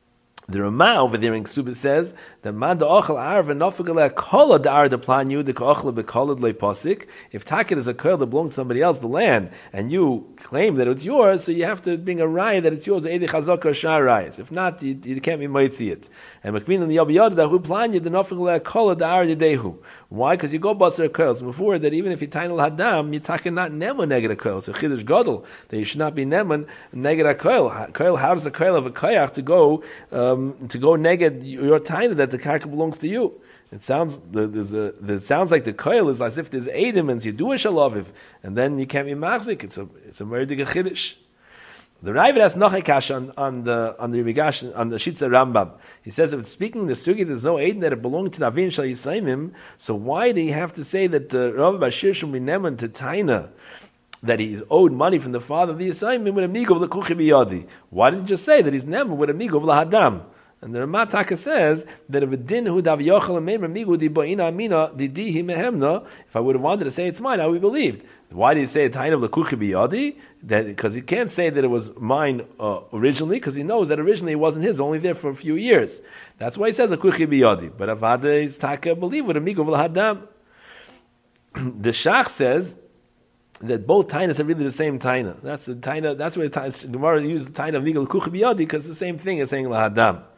Speaker 2: The Ramah over there in Ksubah says that man da ochel arv and nofagale kola da ar da plan you the kochla bekolad le posik. If taket is a koil that belongs to somebody else, the land, and you claim that it's yours, so you have to bring a raya that it's yours. Edi chazaka shar rayas. If not, you can't be mitzi it. And makmin and yabiyad da hu plan you the nofagale kola da ar dehu. Why? Because you go basar koil. So before that, even if you tainal hadam, you taken not neman neged a koil. So chiddush gadol that you should not be neman neged a koil. Koil, how does a koil of a koyach to go neged your taina that the karka belongs to you? It sounds like the koil is as if there's edim and you do a shalaviv, and then you can't be machzik. It's a murdig chiddush. The Ravid has noch a kash on the Rigash on the Shitza Rambam. He says if it's speaking the sugi, there's no aid that it belonged to Navin Shal Yisayimim. So why do you have to say that Rav Bashir should be neman to Taina that he's owed money from the father of the Yisayimim with a migo of the kuchi biyadi? Why didn't you just say that he's neman with a migo of lahadam? And the Ramataka says that if a din hu dav yochel amem migo di boina amina di dihi mehemna, if I would have wanted to say it's mine, I would have believed. Why do you say a taina of the kuchi biyadi? Because he can't say that it was mine originally, because he knows that originally it wasn't his, only there for a few years. That's why he says a kuchi biyadi. But avada is taka believe with a migo v'lahadam. The Shach says that both tainas are really the same taina. That's the taina. That's why the Gemara used the taina of migo kuchi biyadi, because it's the same thing as saying lahadam.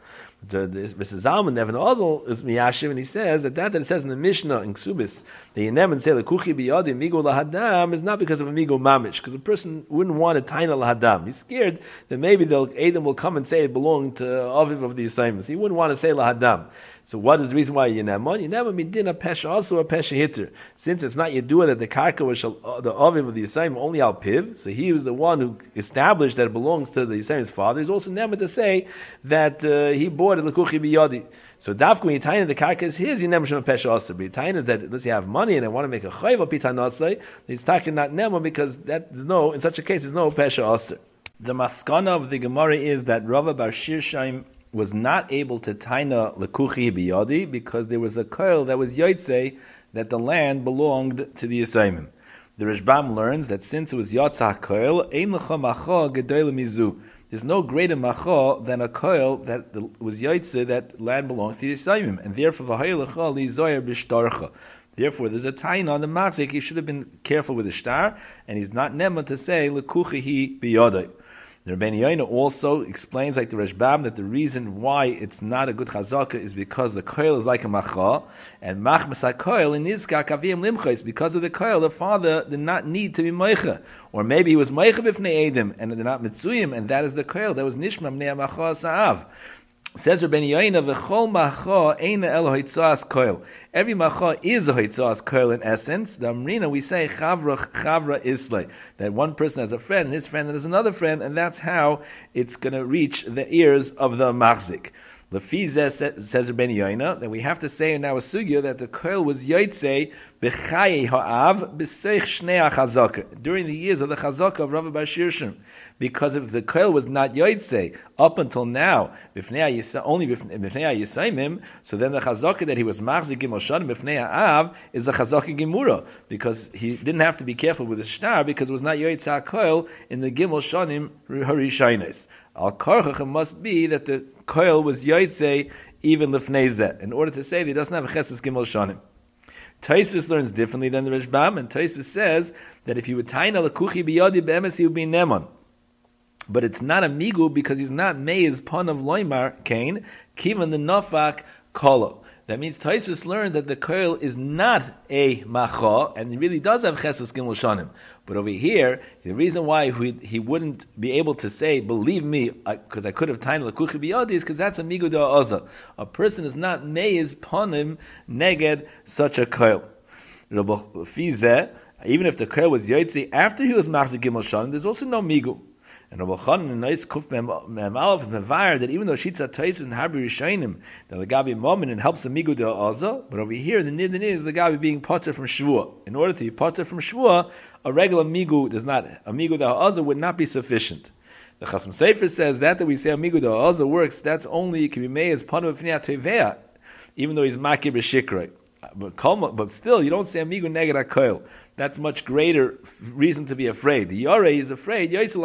Speaker 2: Mr. Zalman Nevin Ozel is miyashiv, and he says that it says in the Mishnah in Ksubis that you never say lekuchi biyadi migu lahadam is not because of a migu mamish, because a person wouldn't want a taina lahadam. He's scared that maybe Adam will come and say it belonged to Aviv of the assignments. He wouldn't want to say lahadam. So what is the reason why Yinema? Yinema midin a pesha, also a pesha hitter. Since it's not Yedua that the karka was the Aviv of the assignment only al piv, so he was the one who established that it belongs to the assignment's father. He's also never to say that he bought it lekuchi biyadi. So dafka when Yitaina the karka is his, Yinema shem a pesha also. But Yitaina that let's say have money and I want to make a chayv of pitanasai, he's talking not nema because in such a case there's no pesha also. The maskana of the Gemara is that Rava bar Shirshaim was not able to taina lekuchi biyadi because there was a koil that was yotzei that the land belonged to the assignment. The Rishbam learns that since it was yotzah koil, ein lecha macha gedoyle mizu. There's no greater macha than a koil that was yotzei that land belongs to the assignment, and therefore v'hay lecha li zoyer b'shtarcha. Therefore, there's a taina on the machzik. He should have been careful with the shtar, and he's not nema to say lekuchi biyadi. The Rebbeinu Yoina also explains, like the Rashbam, that the reason why it's not a good chazaka is because the koil is like a macha, and machmas ha-koil in Nizkak avim limcha is because of the koil. The father did not need to be meicha, or maybe he was meicha b'fnei edim, and they're not mitzuyim, and that is the koil that was nishma mnei macha sa'av. Says Rebbeinu Yoina, v'chol macha eina el hoitzas koil. Every macha is a hoitzas koil in essence. The Amrina, we say chavra islay, that one person has a friend, and his friend has another friend, and that's how it's going to reach the ears of the machzik. Lefizeh says Rebbeinu Yoina that we have to say in our sugya that the koil was yotzei b'chayi ha'av b'seich shnei ha'chazaka during the years of the chazaka of Rava bar Shirshaim. Because if the koil was not yotzei up until now, only b'fnei yisaimim, so then the chazaka that he was machzik gimel shanim b'fnei ha'av is the chazaka gemura, because he didn't have to be careful with the shtar because it was not yotzei koil in the gimel shanim harishainis. Al karchach must be that the koil was yotzei even lefnei zeh, in order to say that he doesn't have a cheses gimel shanim. Taisvis learns differently than the Rishbam, and Taisvis says that if you would taina lekuchi biyadi be'emes, he would be neman. But it's not a migu because he's not meiz pon of loymar kain kivan the nafak kolo. That means Taisvis learned that the koil is not a macha, and he really does have cheses gimel shanim. But over here, the reason why he wouldn't be able to say, believe me, because I could have taina lekuchi biyadi, is because that's a migu da'aza. A person is not meiz ponim neged such a koil. Even if the koil was yotzi after he was machzik gimel shanim, there's also no migu. And Rabbi Chanan in Nois Kuf Mem Aleph is mevayer that even though Shitza Tais and Habri Rishayim, that the Gabi Momin and helps the Migu de Aza, but over here the Nid is the Gabi being potter from Shvua. In order to be potter from Shvua, a regular Migu de Aza would not be sufficient. The Chasam Sofer says that we say a Migu de Aza works, that's only can be made as potter of Fnei Tevea, even though he's Makir B'Shikrei. But still, you don't say a Migu Neged HaKoil. That's much greater reason to be afraid. The Yoreh is afraid. He's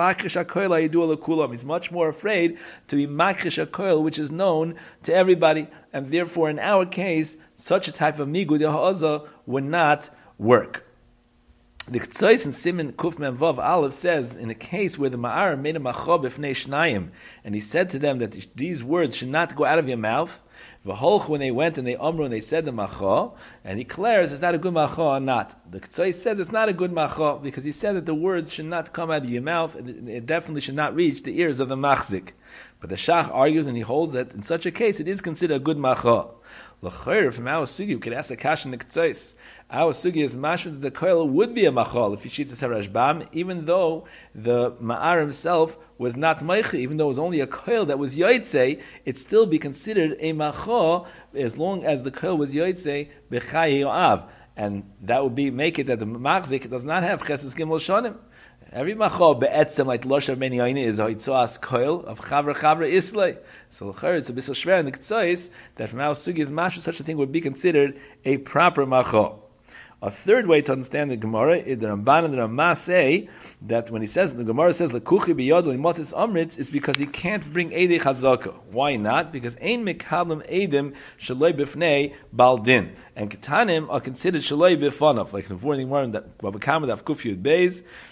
Speaker 2: much more afraid to be makrish hakoil, which is known to everybody, and therefore, in our case, such a type of migu deha'aza would not work. The Ktsois in Siman Kuf Mem Vav Aleph says, in a case where the Ma'ar made a macha b'fnei shnayim, and he said to them that these words should not go out of your mouth. V'holch, when they went and they umru and they said the macha, and he declares, is that a good macha or not? The Ktsois says it's not a good macha because he said that the words should not come out of your mouth, and it definitely should not reach the ears of the machzik. But the Shach argues and he holds that in such a case it is considered a good macha. L'chayr, from our sugi, we could ask a kash in the Ktsois. Our sugi is mashma that the koil would be a machal if Yishita Sarashbam, even though the Ma'ar himself was not meichi, even though it was only a koil that was yotzei, it still be considered a machal as long as the koil was yotzei b'chai yo'av, and that would be make it that the machzik does not have cheses gimel shanim. Every machal be'etzem like Loshav Meni Yaini is a hitzoas koil of chavra islay. So it's a bit shver in the Ktsois that from our sugi is mashma such a thing would be considered a proper machal. A third way to understand the Gemara is the Ramban and the Ramah say that when he says, the Gemara says, L'kuchi b'yodol imotis amritz, it's because he can't bring Eidei Chazaka. Why not? Because ein mekablim Eidim shaloi b'fnei baldin. And Ketanim are considered shaloi b'fanav. Like before in the Gemara that Rabbi Kama Daf Kuf Yud Beis,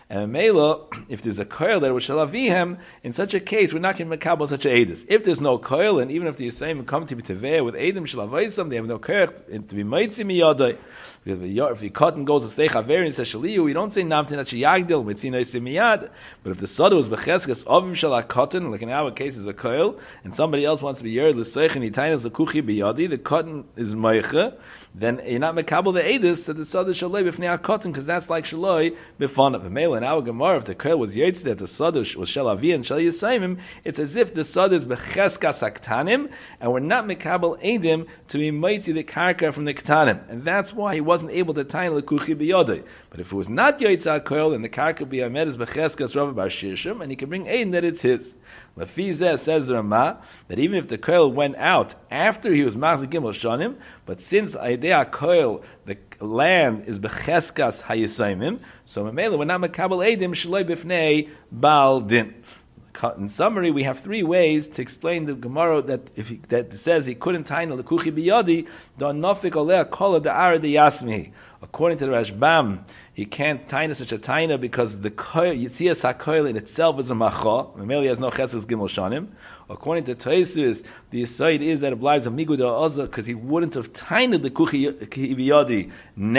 Speaker 2: And Mela, if there's a koil that was shalavihem, in such a case, we're not going to makabel such a edus. If there's no koil, and even if the Yisayim come to be teveh with edim shalavaisam, they have no koil to be maitzi miyadai. If the cotton goes to stay chaver and says shaliyu, we don't say namtin at sheyagdil mitzina miyad. But if the sada was becheskes ovim shala cotton, like in our case is a koil, and somebody else wants to be yered l'seich and itainas l'kuchi biyadi, the cotton is meicha, then you're not makabel the edus that the sada shaloi b'fnei cotton, because that's like shaloi b'fanav. In our Gemara, if the koil was yetz that the sada was shalavi and shal yisayim, it's as if the sada is becheskas aktanim, and we're not makabel edim to be mighty the karka from the ktanim, and that's why he wasn't able to tie lekuchi biyodai. But if it was not yetz koil, then the karka would be amed is becheskas rava bar shishim, and he can bring edim that it's his. Lafizeh says the Ramah that even if the koil went out after he was machzik gimel shanim, but since aidei koil the land is becheskas hayisayimim, so Mamela we're not makabel edim shaloi bifnei bal din. In summary, we have three ways to explain the Gemara that says he couldn't tie the lekuchi biyadi don nofik oleh kola da'ara de yasmihi. According to the Rashbam, he can't taina such a taina because the Yitzias HaKoil in itself is a macha. Mameli has no cheses gimel shanim. According to Tosfos, the aside is that it obliges a migud ha'azah because he wouldn't have tained the kuchi biyadi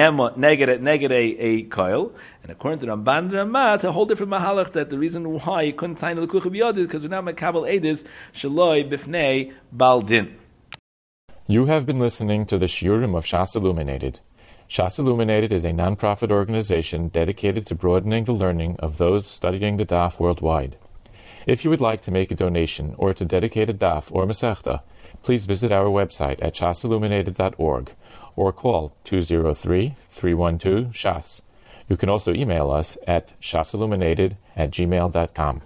Speaker 2: neged a koil. And according to Ramban Ramah, it's a whole different mahalach that the reason why he couldn't tained the kuchi biyadi is because we're not makabel edis shaloi bifnei baldin.
Speaker 1: You have been listening to the Shiurim of Shas Illuminated. Shas Illuminated is a non-profit organization dedicated to broadening the learning of those studying the daf worldwide. If you would like to make a donation or to dedicate a daf or masechta, please visit our website at shasilluminated.org or call 203-312-SHAS. You can also email us at shasilluminated@gmail.com.